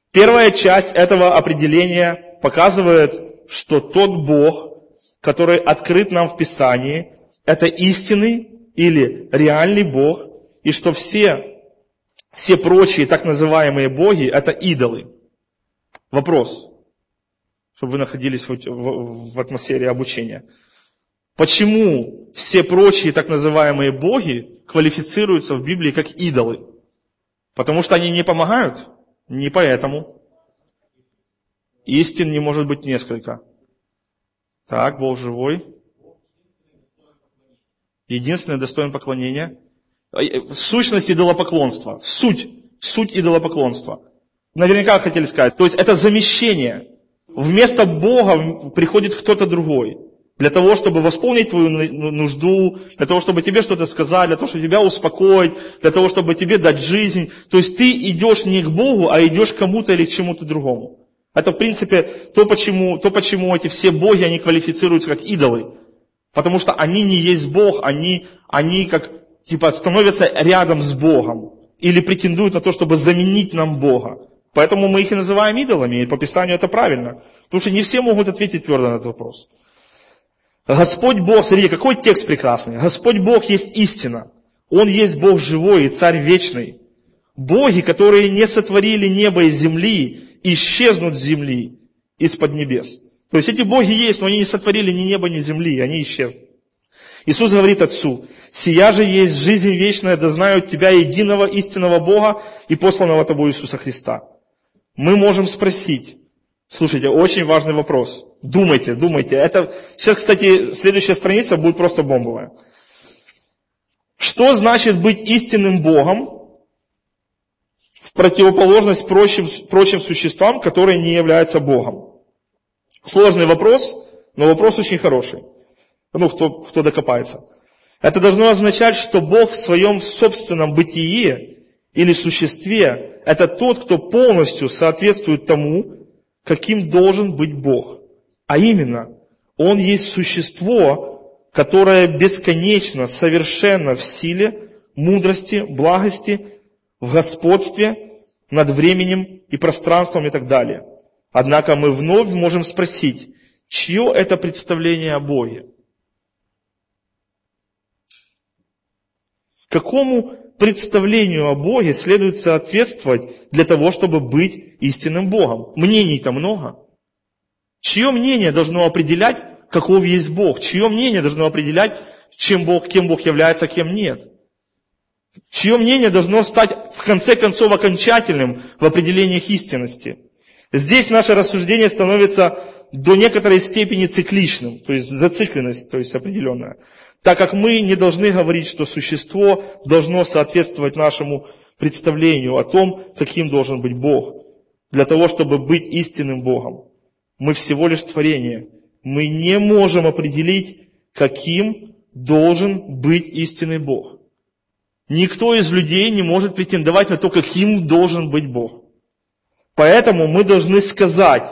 Первая часть этого определения показывает, что тот Бог, который открыт нам в Писании, это истинный или реальный Бог, и что все прочие так называемые боги – это идолы. Вопрос, чтобы вы находились в атмосфере обучения. Почему все прочие так называемые боги квалифицируются в Библии как идолы? Потому что они не помогают? Не поэтому. Истин не может быть несколько. Так, Бог живой. Единственный достоин поклонения. Сущность идолопоклонства. Суть идолопоклонства. Наверняка хотели сказать. То есть это замещение. Вместо Бога приходит кто-то другой. Для того, чтобы восполнить твою нужду, для того, чтобы тебе что-то сказать, для того, чтобы тебя успокоить, для того, чтобы тебе дать жизнь. То есть ты идешь не к Богу, а идешь к кому-то или к чему-то другому. Это, в принципе, то, почему эти все боги, они квалифицируются как идолы. Потому что они не есть Бог, они как, становятся рядом с Богом. Или претендуют на то, чтобы заменить нам Бога. Поэтому мы их и называем идолами, и по Писанию это правильно. Потому что не все могут ответить твердо на этот вопрос. Господь Бог, смотрите, какой текст прекрасный. Господь Бог есть истина. Он есть Бог живой и Царь вечный. Боги, которые не сотворили небо и земли, исчезнут с земли из-под небес. То есть эти боги есть, но они не сотворили ни неба, ни земли, они исчезнут. Иисус говорит Отцу: «Сия же есть жизнь вечная, да знают Тебя, единого истинного Бога и посланного Тобой Иисуса Христа». Мы можем спросить, слушайте, очень важный вопрос. Думайте. Это, сейчас, кстати, следующая страница будет просто бомбовая. Что значит быть истинным Богом в противоположность прочим существам, которые не являются Богом? Сложный вопрос, но вопрос очень хороший. Кто докопается. Это должно означать, что Бог в своем собственном бытии или существе – это тот, кто полностью соответствует тому, каким должен быть Бог. А именно, Он есть существо, которое бесконечно, совершенно в силе, мудрости, благости, в господстве над временем и пространством и так далее. Однако мы вновь можем спросить, чье это представление о Боге? Какому представлению о Боге следует соответствовать для того, чтобы быть истинным Богом? Мнений-то много. Чье мнение должно определять, каков есть Бог? Чье мнение должно определять, кем Бог является, кем нет? Чье мнение должно стать, в конце концов, окончательным в определениях истинности? Здесь наше рассуждение становится до некоторой степени цикличным, то есть зацикленность, то есть определенная. Так как мы не должны говорить, что существо должно соответствовать нашему представлению о том, каким должен быть Бог, для того, чтобы быть истинным Богом. Мы всего лишь творение. Мы не можем определить, каким должен быть истинный Бог. Никто из людей не может претендовать на то, каким должен быть Бог. Поэтому мы должны сказать,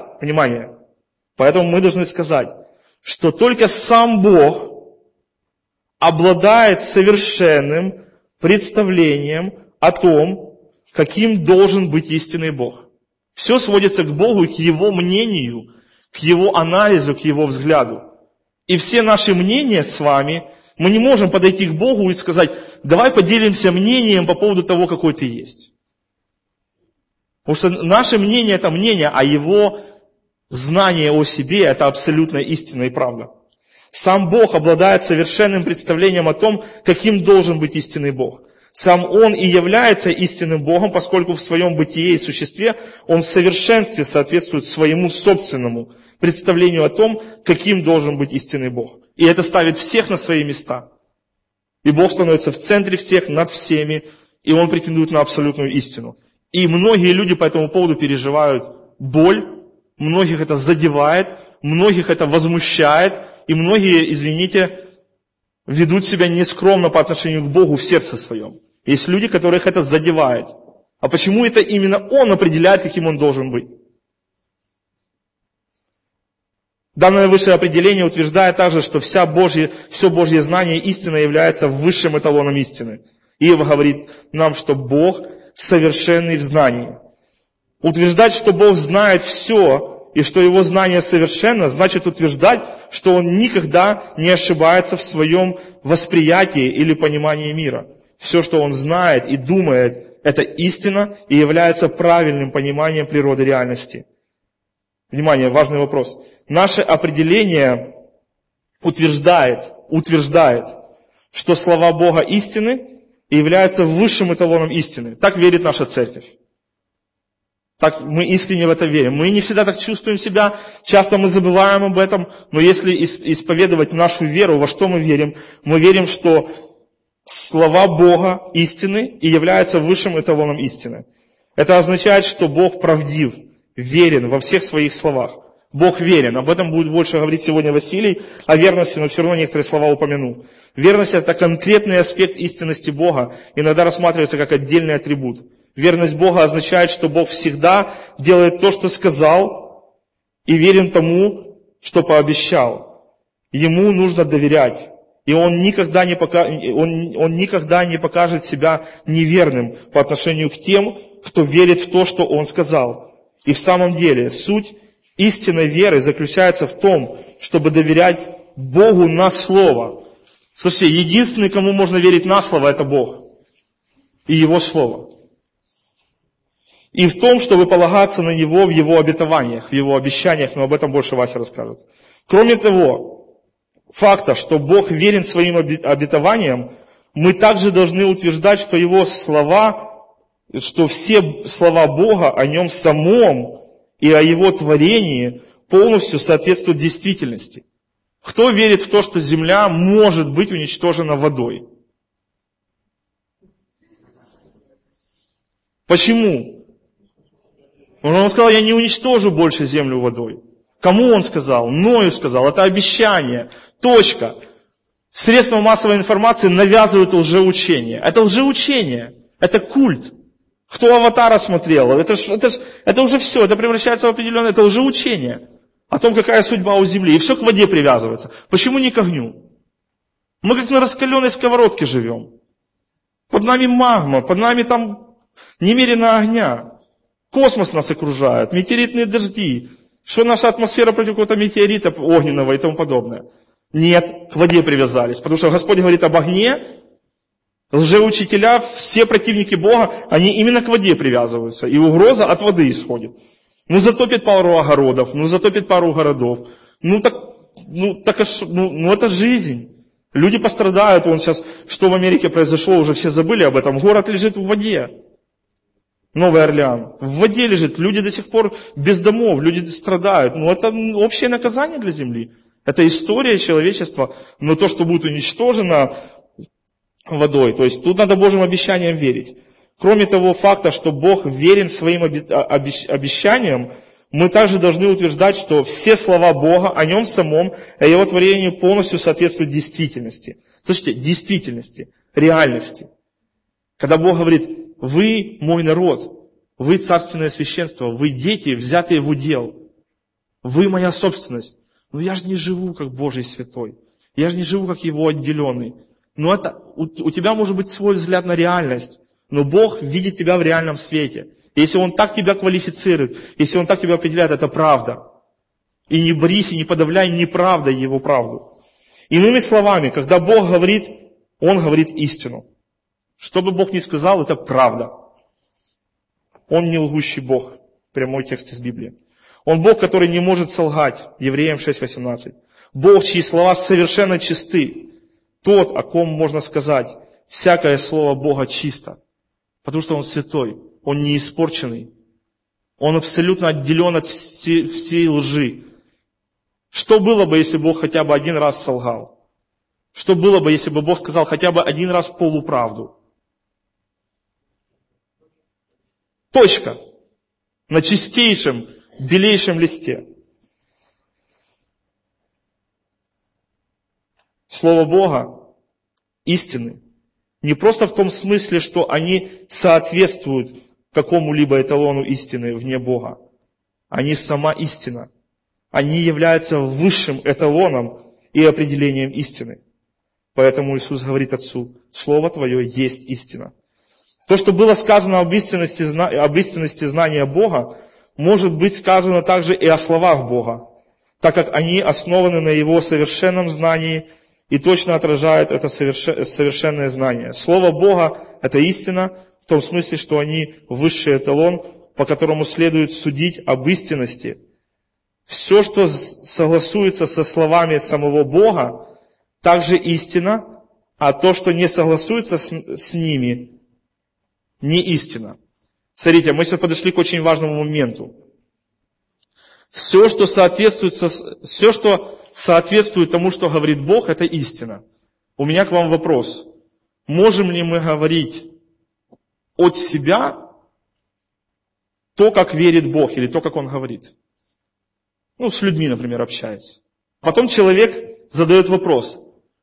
что только сам Бог обладает совершенным представлением о том, каким должен быть истинный Бог. Все сводится к Богу и к Его мнению, к Его анализу, к Его взгляду. И все наши мнения с вами, мы не можем подойти к Богу и сказать: давай поделимся мнением по поводу того, какой ты есть. Потому что наше мнение – это мнение, а Его знание о себе – это абсолютная истина и правда. Сам Бог обладает совершенным представлением о том, каким должен быть истинный Бог. Сам Он и является истинным Богом, поскольку в своем бытие и существе Он в совершенстве соответствует своему собственному представлению о том, каким должен быть истинный Бог. И это ставит всех на свои места. И Бог становится в центре всех, над всеми, и Он претендует на абсолютную истину. И многие люди по этому поводу переживают боль, многих это задевает, многих это возмущает, и многие, извините, ведут себя нескромно по отношению к Богу в сердце своем. Есть люди, которых это задевает. А почему это именно Он определяет, каким Он должен быть? Данное высшее определение утверждает также, что все Божье знание истина является высшим эталоном истины. Иова говорит нам, что Бог совершенный в знании. Утверждать, что Бог знает все и что Его знание совершенно, значит утверждать, что Он никогда не ошибается в своем восприятии или понимании мира. Все, что Он знает и думает, это истина и является правильным пониманием природы реальности. Внимание, важный вопрос. Наше определение утверждает, что слова Бога истины и являются высшим эталоном истины. Так верит наша церковь. Так мы искренне в это верим. Мы не всегда так чувствуем себя, часто мы забываем об этом, но если исповедовать нашу веру, во что мы верим, что слова Бога истины и являются высшим эталоном истины. Это означает, что Бог правдив, верен во всех своих словах. Бог верен. Об этом будет больше говорить сегодня Василий, о верности, но все равно некоторые слова упомяну. Верность – это конкретный аспект истинности Бога, иногда рассматривается как отдельный атрибут. Верность Бога означает, что Бог всегда делает то, что сказал, и верен тому, что пообещал. Ему нужно доверять. И Он никогда не покажет себя неверным по отношению к тем, кто верит в то, что Он сказал. И в самом деле суть истинной веры заключается в том, чтобы доверять Богу на Слово. Слушайте, единственный, кому можно верить на Слово, это Бог и Его Слово. И в том, чтобы полагаться на Него в Его обетованиях, в Его обещаниях, но об этом больше Вася расскажет. Кроме того, факта, что Бог верен своим обетованиям, мы также должны утверждать, что Его слова, что все слова Бога о Нем самом и о Его творении полностью соответствуют действительности. Кто верит в то, что земля может быть уничтожена водой? Почему? Он сказал, я не уничтожу больше землю водой. Кому он сказал? Ною сказал. Это обещание. Точка. Средства массовой информации навязывают лжеучение. Это лжеучение. Это культ. Кто «Аватара» смотрел? Это уже все. Это превращается в определенное... Это лжеучение. О том, какая судьба у земли. И все к воде привязывается. Почему не к огню? Мы как на раскаленной сковородке живем. Под нами магма. Под нами там немерено огня. Космос нас окружает, метеоритные дожди. Что наша атмосфера против какого-то метеорита огненного и тому подобное? Нет, к воде привязались. Потому что Господь говорит об огне. Лжеучителя, все противники Бога, они именно к воде привязываются. И угроза от воды исходит. Затопит пару огородов, затопит пару городов. Это жизнь. Люди пострадают. Вон сейчас, что в Америке произошло, уже все забыли об этом. Город лежит в воде. Новый Орлеан. В воде лежит. Люди до сих пор без домов, люди страдают. Это общее наказание для земли. Это история человечества. Но то, что будет уничтожено водой, то есть тут надо Божьим обещаниям верить. Кроме того факта, что Бог верен своим обещаниям, мы также должны утверждать, что все слова Бога о Нем самом, о Его творении полностью соответствуют действительности. Слушайте, действительности, реальности. Когда Бог говорит, вы мой народ, вы царственное священство, вы дети, взятые в удел, вы моя собственность. Я же не живу как Божий святой, я же не живу как Его отделенный. У тебя может быть свой взгляд на реальность, но Бог видит тебя в реальном свете. Если Он так тебя квалифицирует, если Он так тебя определяет, это правда. И не борись, и не подавляй неправдой Его правду. Иными словами, когда Бог говорит, Он говорит истину. Что бы Бог ни сказал, это правда. Он не лгущий Бог. Прямой текст из Библии. Он Бог, который не может солгать. Евреям 6:18. Бог, чьи слова совершенно чисты. Тот, о ком можно сказать, всякое слово Бога чисто. Потому что Он святой. Он не испорченный. Он абсолютно отделен от всей лжи. Что было бы, если Бог хотя бы один раз солгал? Что было бы, если бы Бог сказал хотя бы один раз полуправду? Точка. На чистейшем, белейшем листе. Слово Бога истины. Не просто в том смысле, что они соответствуют какому-либо эталону истины вне Бога. Они сама истина. Они являются высшим эталоном и определением истины. Поэтому Иисус говорит Отцу, Слово Твое есть истина. То, что было сказано об истинности знания Бога, может быть сказано также и о словах Бога, так как они основаны на Его совершенном знании и точно отражают это совершенное знание. Слово Бога – это истина, в том смысле, что они высший эталон, по которому следует судить об истинности. Все, что согласуется со словами самого Бога, также истина, а то, что не согласуется с ними, не истина. Смотрите, мы сейчас подошли к очень важному моменту. Все, что соответствует тому, что говорит Бог, это истина. У меня к вам вопрос. Можем ли мы говорить от себя то, как верит Бог, или то, как Он говорит? С людьми, например, общаясь. Потом человек задает вопрос.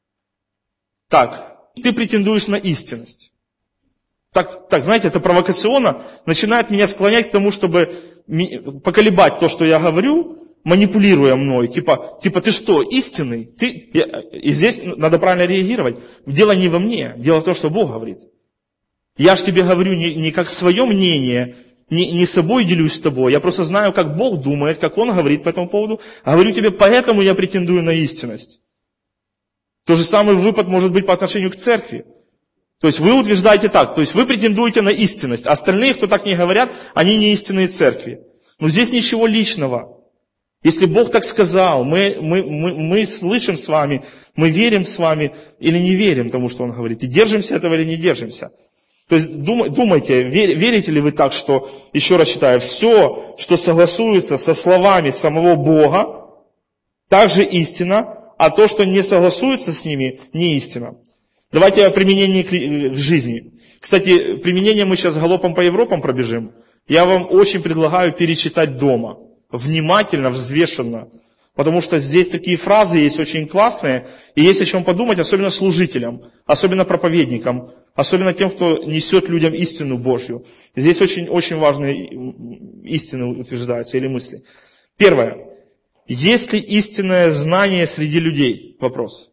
Так, ты претендуешь на истинность. Так, знаете, это провокационно начинает меня склонять к тому, чтобы поколебать то, что я говорю, манипулируя мной. Типа ты что, истинный? И здесь надо правильно реагировать. Дело не во мне, дело в том, что Бог говорит. Я же тебе говорю не как свое мнение, не собой делюсь с тобой. Я просто знаю, как Бог думает, как Он говорит по этому поводу. А говорю тебе, поэтому я претендую на истинность. То же самое выпад может быть по отношению к церкви. То есть вы утверждаете так, то есть вы претендуете на истинность. Остальные, кто так не говорят, они не истинные церкви. Но здесь ничего личного. Если Бог так сказал, мы слышим с вами, мы верим с вами или не верим тому, что Он говорит. И держимся этого или не держимся. То есть думайте, верите ли вы так, что, еще раз читаю, все, что согласуется со словами самого Бога, также истина, а то, что не согласуется с ними, не истина. Давайте о применении к жизни. Кстати, применение мы сейчас галопом по Европам пробежим. Я вам очень предлагаю перечитать дома. Внимательно, взвешенно. Потому что здесь такие фразы есть очень классные, и есть о чем подумать, особенно служителям, особенно проповедникам, особенно тем, кто несет людям истину Божью. Здесь очень, очень важные истины утверждаются или мысли. Первое. Есть ли истинное знание среди людей? Вопрос.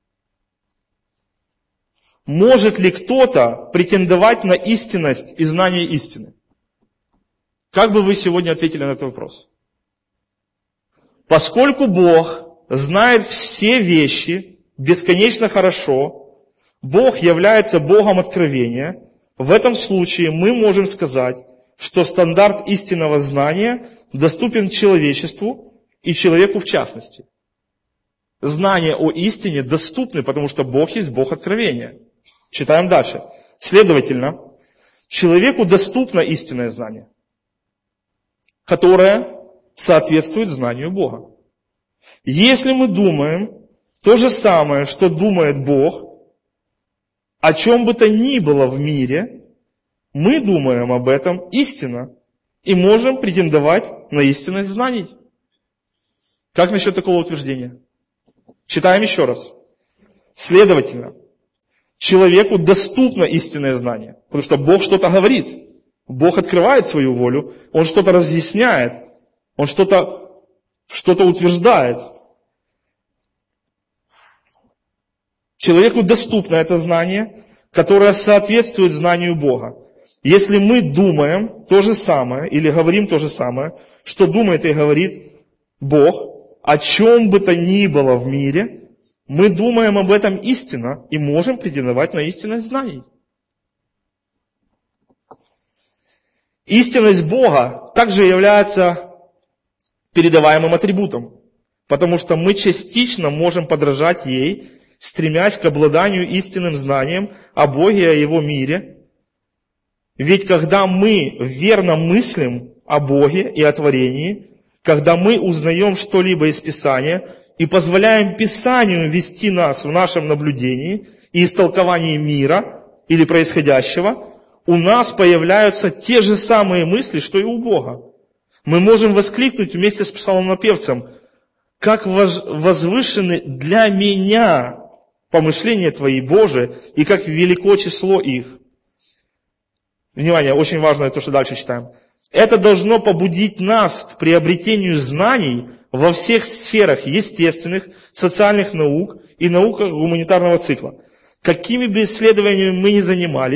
Может ли кто-то претендовать на истинность и знание истины? Как бы вы сегодня ответили на этот вопрос? Поскольку Бог знает все вещи бесконечно хорошо, Бог является Богом откровения, в этом случае мы можем сказать, что стандарт истинного знания доступен человечеству и человеку в частности. Знания о истине доступны, потому что Бог есть Бог откровения. Читаем дальше. Следовательно, человеку доступно истинное знание, которое соответствует знанию Бога. Если мы думаем то же самое, что думает Бог, о чем бы то ни было в мире, мы думаем об этом истинно и можем претендовать на истинность знаний. Как насчет такого утверждения? Читаем еще раз. Следовательно, человеку доступно истинное знание, потому что Бог что-то говорит. Бог открывает свою волю, Он что-то разъясняет, Он что-то утверждает. Человеку доступно это знание, которое соответствует знанию Бога. Если мы думаем то же самое, или говорим то же самое, что думает и говорит Бог, о чем бы то ни было в мире, мы думаем об этом истинно и можем претендовать на истинность знаний. Истинность Бога также является передаваемым атрибутом, потому что мы частично можем подражать ей, стремясь к обладанию истинным знанием о Боге и о Его мире. Ведь когда мы верно мыслим о Боге и о творении, когда мы узнаем что-либо из Писания и позволяем Писанию вести нас в нашем наблюдении и истолковании мира или происходящего, у нас появляются те же самые мысли, что и у Бога. Мы можем воскликнуть вместе с псалмопевцем: «Как возвышены для меня помышления Твои, Боже, и как велико число их». Внимание, очень важно то, что дальше читаем. Это должно побудить нас к приобретению знаний во всех сферах естественных, социальных наук и науках гуманитарного цикла. Какими бы исследованиями мы ни занимались,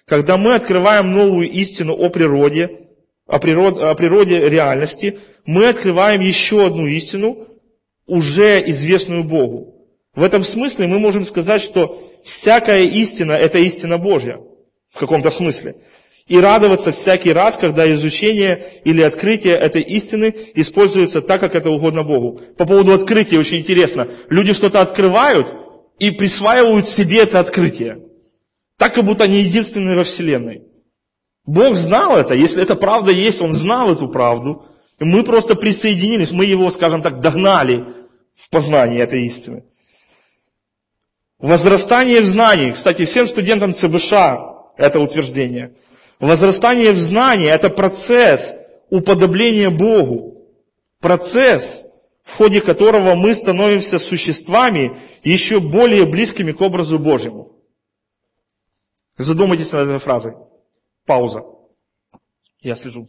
когда мы открываем новую истину о природе реальности, мы открываем еще одну истину, уже известную Богу. В этом смысле мы можем сказать, что всякая истина – это истина Божья, в каком-то смысле. И радоваться всякий раз, когда изучение или открытие этой истины используется так, как это угодно Богу. По поводу открытия очень интересно. Люди что-то открывают и присваивают себе это открытие. Так, как будто они единственные во Вселенной. Бог знал это, если эта правда есть, Он знал эту правду. И мы просто присоединились, мы его, скажем так, догнали в познании этой истины. Возрастание в знании. Кстати, всем студентам ЦБШ это утверждение. Возрастание в знании – это процесс уподобления Богу. Процесс, в ходе которого мы становимся существами еще более близкими к образу Божьему. Задумайтесь над этой фразой. Пауза. Я слежу.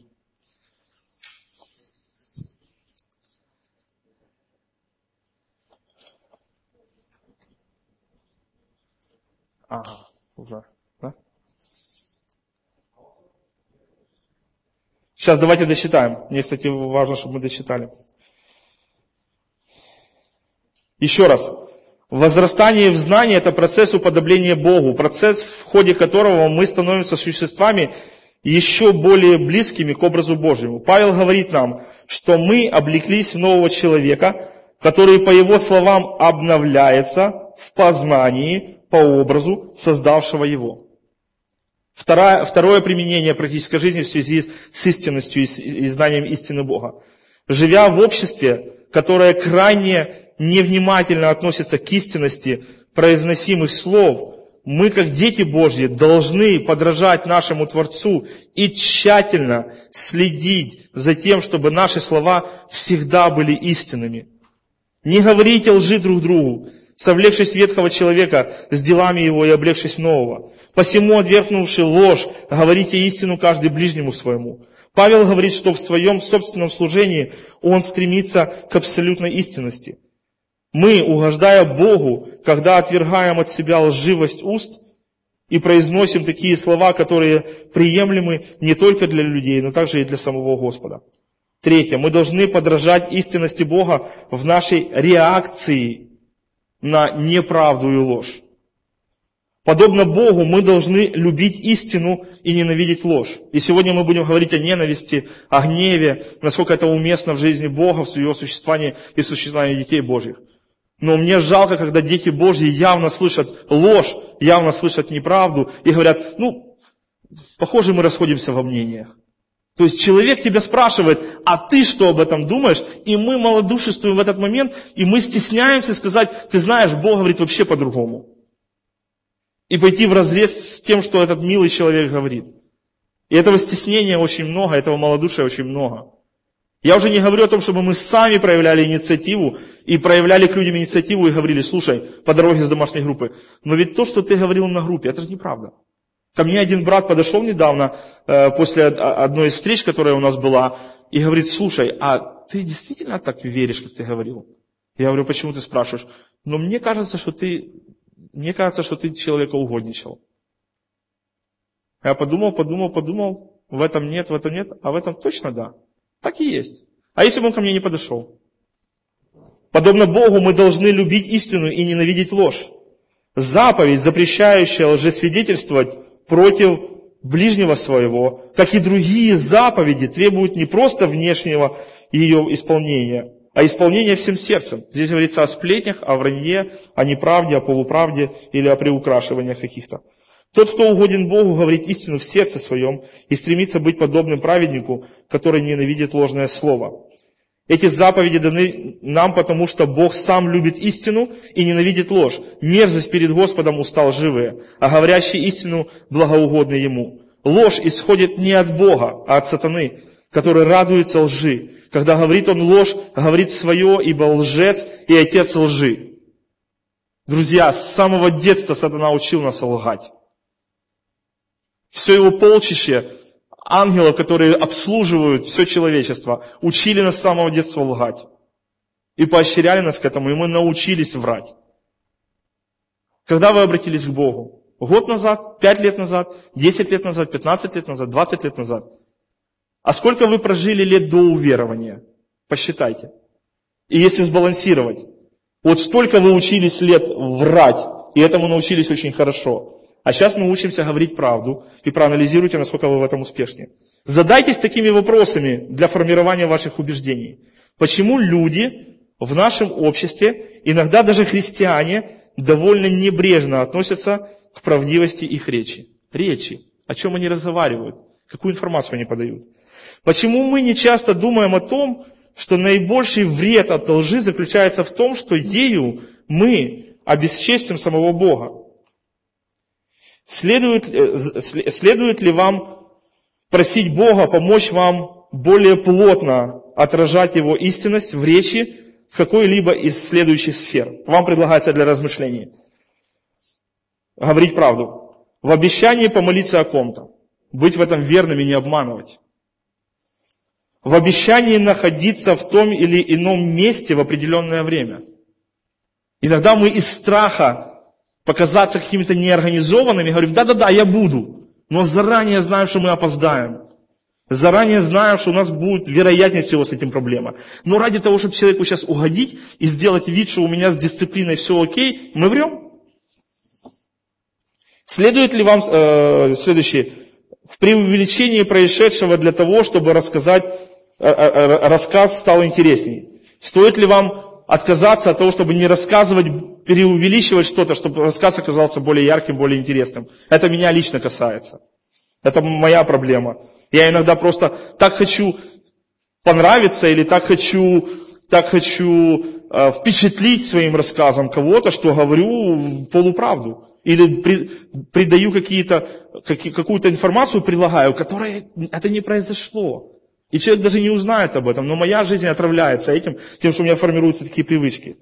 Ага, уже. Да? Сейчас давайте досчитаем. Мне, кстати, важно, чтобы мы досчитали. Еще раз. Возрастание в знании – это процесс уподобления Богу, процесс, в ходе которого мы становимся существами еще более близкими к образу Божьему. Павел говорит нам, что мы облеклись в нового человека, который, по его словам, обновляется в познании по образу создавшего его. Второе применение практической жизни в связи с истинностью и знанием истины Бога. Живя в обществе, которое крайне невнимательно относится к истинности произносимых слов, мы, как дети Божьи, должны подражать нашему Творцу и тщательно следить за тем, чтобы наши слова всегда были истинными. Не говорите лжи друг другу, совлекшись ветхого человека с делами его и облегшись в нового. Посему, отвергнувши ложь, говорите истину каждый ближнему своему. Павел говорит, что в своем собственном служении он стремится к абсолютной истинности. Мы, угождая Богу, когда отвергаем от себя лживость уст и произносим такие слова, которые приемлемы не только для людей, но также и для самого Господа. Третье. Мы должны подражать истинности Бога в нашей реакции на неправду и ложь. Подобно Богу, мы должны любить истину и ненавидеть ложь. И сегодня мы будем говорить о ненависти, о гневе, насколько это уместно в жизни Бога, в его существовании и существовании детей Божьих. Но мне жалко, когда дети Божьи явно слышат ложь, явно слышат неправду и говорят, похоже, мы расходимся во мнениях. То есть человек тебя спрашивает, а ты что об этом думаешь? И мы малодушествуем в этот момент, и мы стесняемся сказать, ты знаешь, Бог говорит вообще по-другому. И пойти вразрез с тем, что этот милый человек говорит. И этого стеснения очень много, этого малодушия очень много. Я уже не говорю о том, чтобы мы сами проявляли инициативу и проявляли к людям инициативу и говорили, слушай, по дороге с домашней группы, но ведь то, что ты говорил на группе, это же неправда. Ко мне один брат подошел недавно, после одной из встреч, которая у нас была, и говорит, слушай, а ты действительно так веришь, как ты говорил? Я говорю, почему ты спрашиваешь? Но мне кажется, что ты человека угодничал. Я подумал, в этом нет, а в этом точно да. Так и есть. А если бы он ко мне не подошел? Подобно Богу мы должны любить истину и ненавидеть ложь. Заповедь, запрещающая лжесвидетельствовать против ближнего своего, как и другие заповеди, требуют не просто внешнего ее исполнения, а исполнения всем сердцем. Здесь говорится о сплетнях, о вранье, о неправде, о полуправде или о приукрашиваниях каких-то. Тот, кто угоден Богу, говорит истину в сердце своем и стремится быть подобным праведнику, который ненавидит ложное слово. Эти заповеди даны нам, потому что Бог сам любит истину и ненавидит ложь. Мерзость перед Господом уста лживые, а говорящие истину благоугодны Ему. Ложь исходит не от Бога, а от сатаны, который радуется лжи. Когда говорит он ложь, говорит свое, ибо лжец и отец лжи. Друзья, с самого детства сатана учил нас лгать. Все его полчище ангелов, которые обслуживают все человечество, учили нас с самого детства лгать. И поощряли нас к этому, и мы научились врать. Когда вы обратились к Богу? Год назад, 5 лет назад, 10 лет назад, 15 лет назад, 20 лет назад. А сколько вы прожили лет до уверования? Посчитайте. И если сбалансировать, вот столько вы учились лет врать, и этому научились очень хорошо. А сейчас мы учимся говорить правду, и проанализируйте, насколько вы в этом успешны. Задайтесь такими вопросами для формирования ваших убеждений. Почему люди в нашем обществе, иногда даже христиане, довольно небрежно относятся к правдивости их речи? Речи. О чем они разговаривают? Какую информацию они подают? Почему мы не часто думаем о том, что наибольший вред от лжи заключается в том, что ею мы обесчестим самого Бога? Следует ли вам просить Бога помочь вам более плотно отражать Его истинность в речи в какой-либо из следующих сфер? Вам предлагается для размышлений. Говорить правду. В обещании помолиться о ком-то. Быть в этом верным и не обманывать. В обещании находиться в том или ином месте в определенное время. Иногда мы из страха показаться какими-то неорганизованными говорим, да-да-да, я буду. Но заранее знаем, что мы опоздаем. Заранее знаем, что у нас будет вероятнее всего с этим проблема. Но ради того, чтобы человеку сейчас угодить и сделать вид, что у меня с дисциплиной все окей, мы врем. Следует ли вам, следующее, в преувеличении происшедшего для того, чтобы рассказ стал интересней? Стоит ли вам отказаться от того, чтобы не рассказывать, преувеличивать что-то, чтобы рассказ оказался более ярким, более интересным? Это меня лично касается. Это моя проблема. Я иногда просто так хочу понравиться или так хочу впечатлить своим рассказом кого-то, что говорю полуправду. Или придаю какую-то информацию, предлагаю, которая это не произошло. И человек даже не узнает об этом. Но моя жизнь отравляется этим, тем, что у меня формируются такие привычки.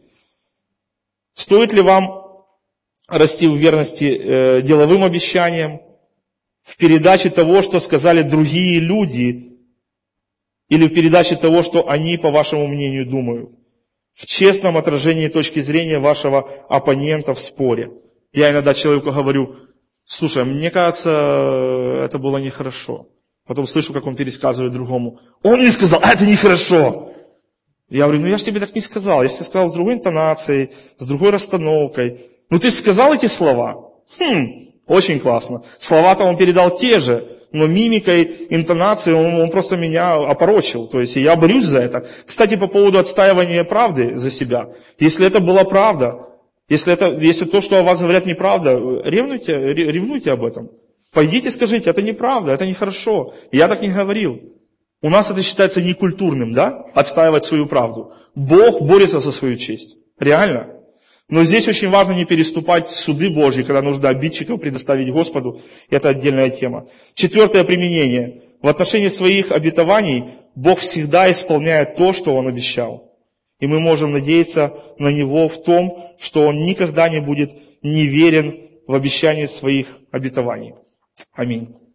Стоит ли вам расти в верности деловым обещаниям, в передаче того, что сказали другие люди, или в передаче того, что они, по вашему мнению, думают? В честном отражении точки зрения вашего оппонента в споре. Я иногда человеку говорю, слушай, мне кажется, это было нехорошо. Потом слышу, как он пересказывает другому. Он мне сказал, а это нехорошо. Я говорю, я же тебе так не сказал. Я же тебе сказал с другой интонацией, с другой расстановкой. Ну ты сказал эти слова? Очень классно. Слова-то он передал те же, но мимикой, интонацией он просто меня опорочил. То есть я борюсь за это. Кстати, по поводу отстаивания правды за себя. Если это была правда, если то, что о вас говорят, неправда, ревнуйте об этом. Пойдите, скажите, это неправда, это нехорошо. Я так не говорил. У нас это считается некультурным, да? Отстаивать свою правду. Бог борется за свою честь. Реально. Но здесь очень важно не переступать суды Божьи, когда нужно обидчиков предоставить Господу. Это отдельная тема. 4 применение. В отношении своих обетований Бог всегда исполняет то, что Он обещал. И мы можем надеяться на Него в том, что Он никогда не будет неверен в обещании своих обетований. Аминь.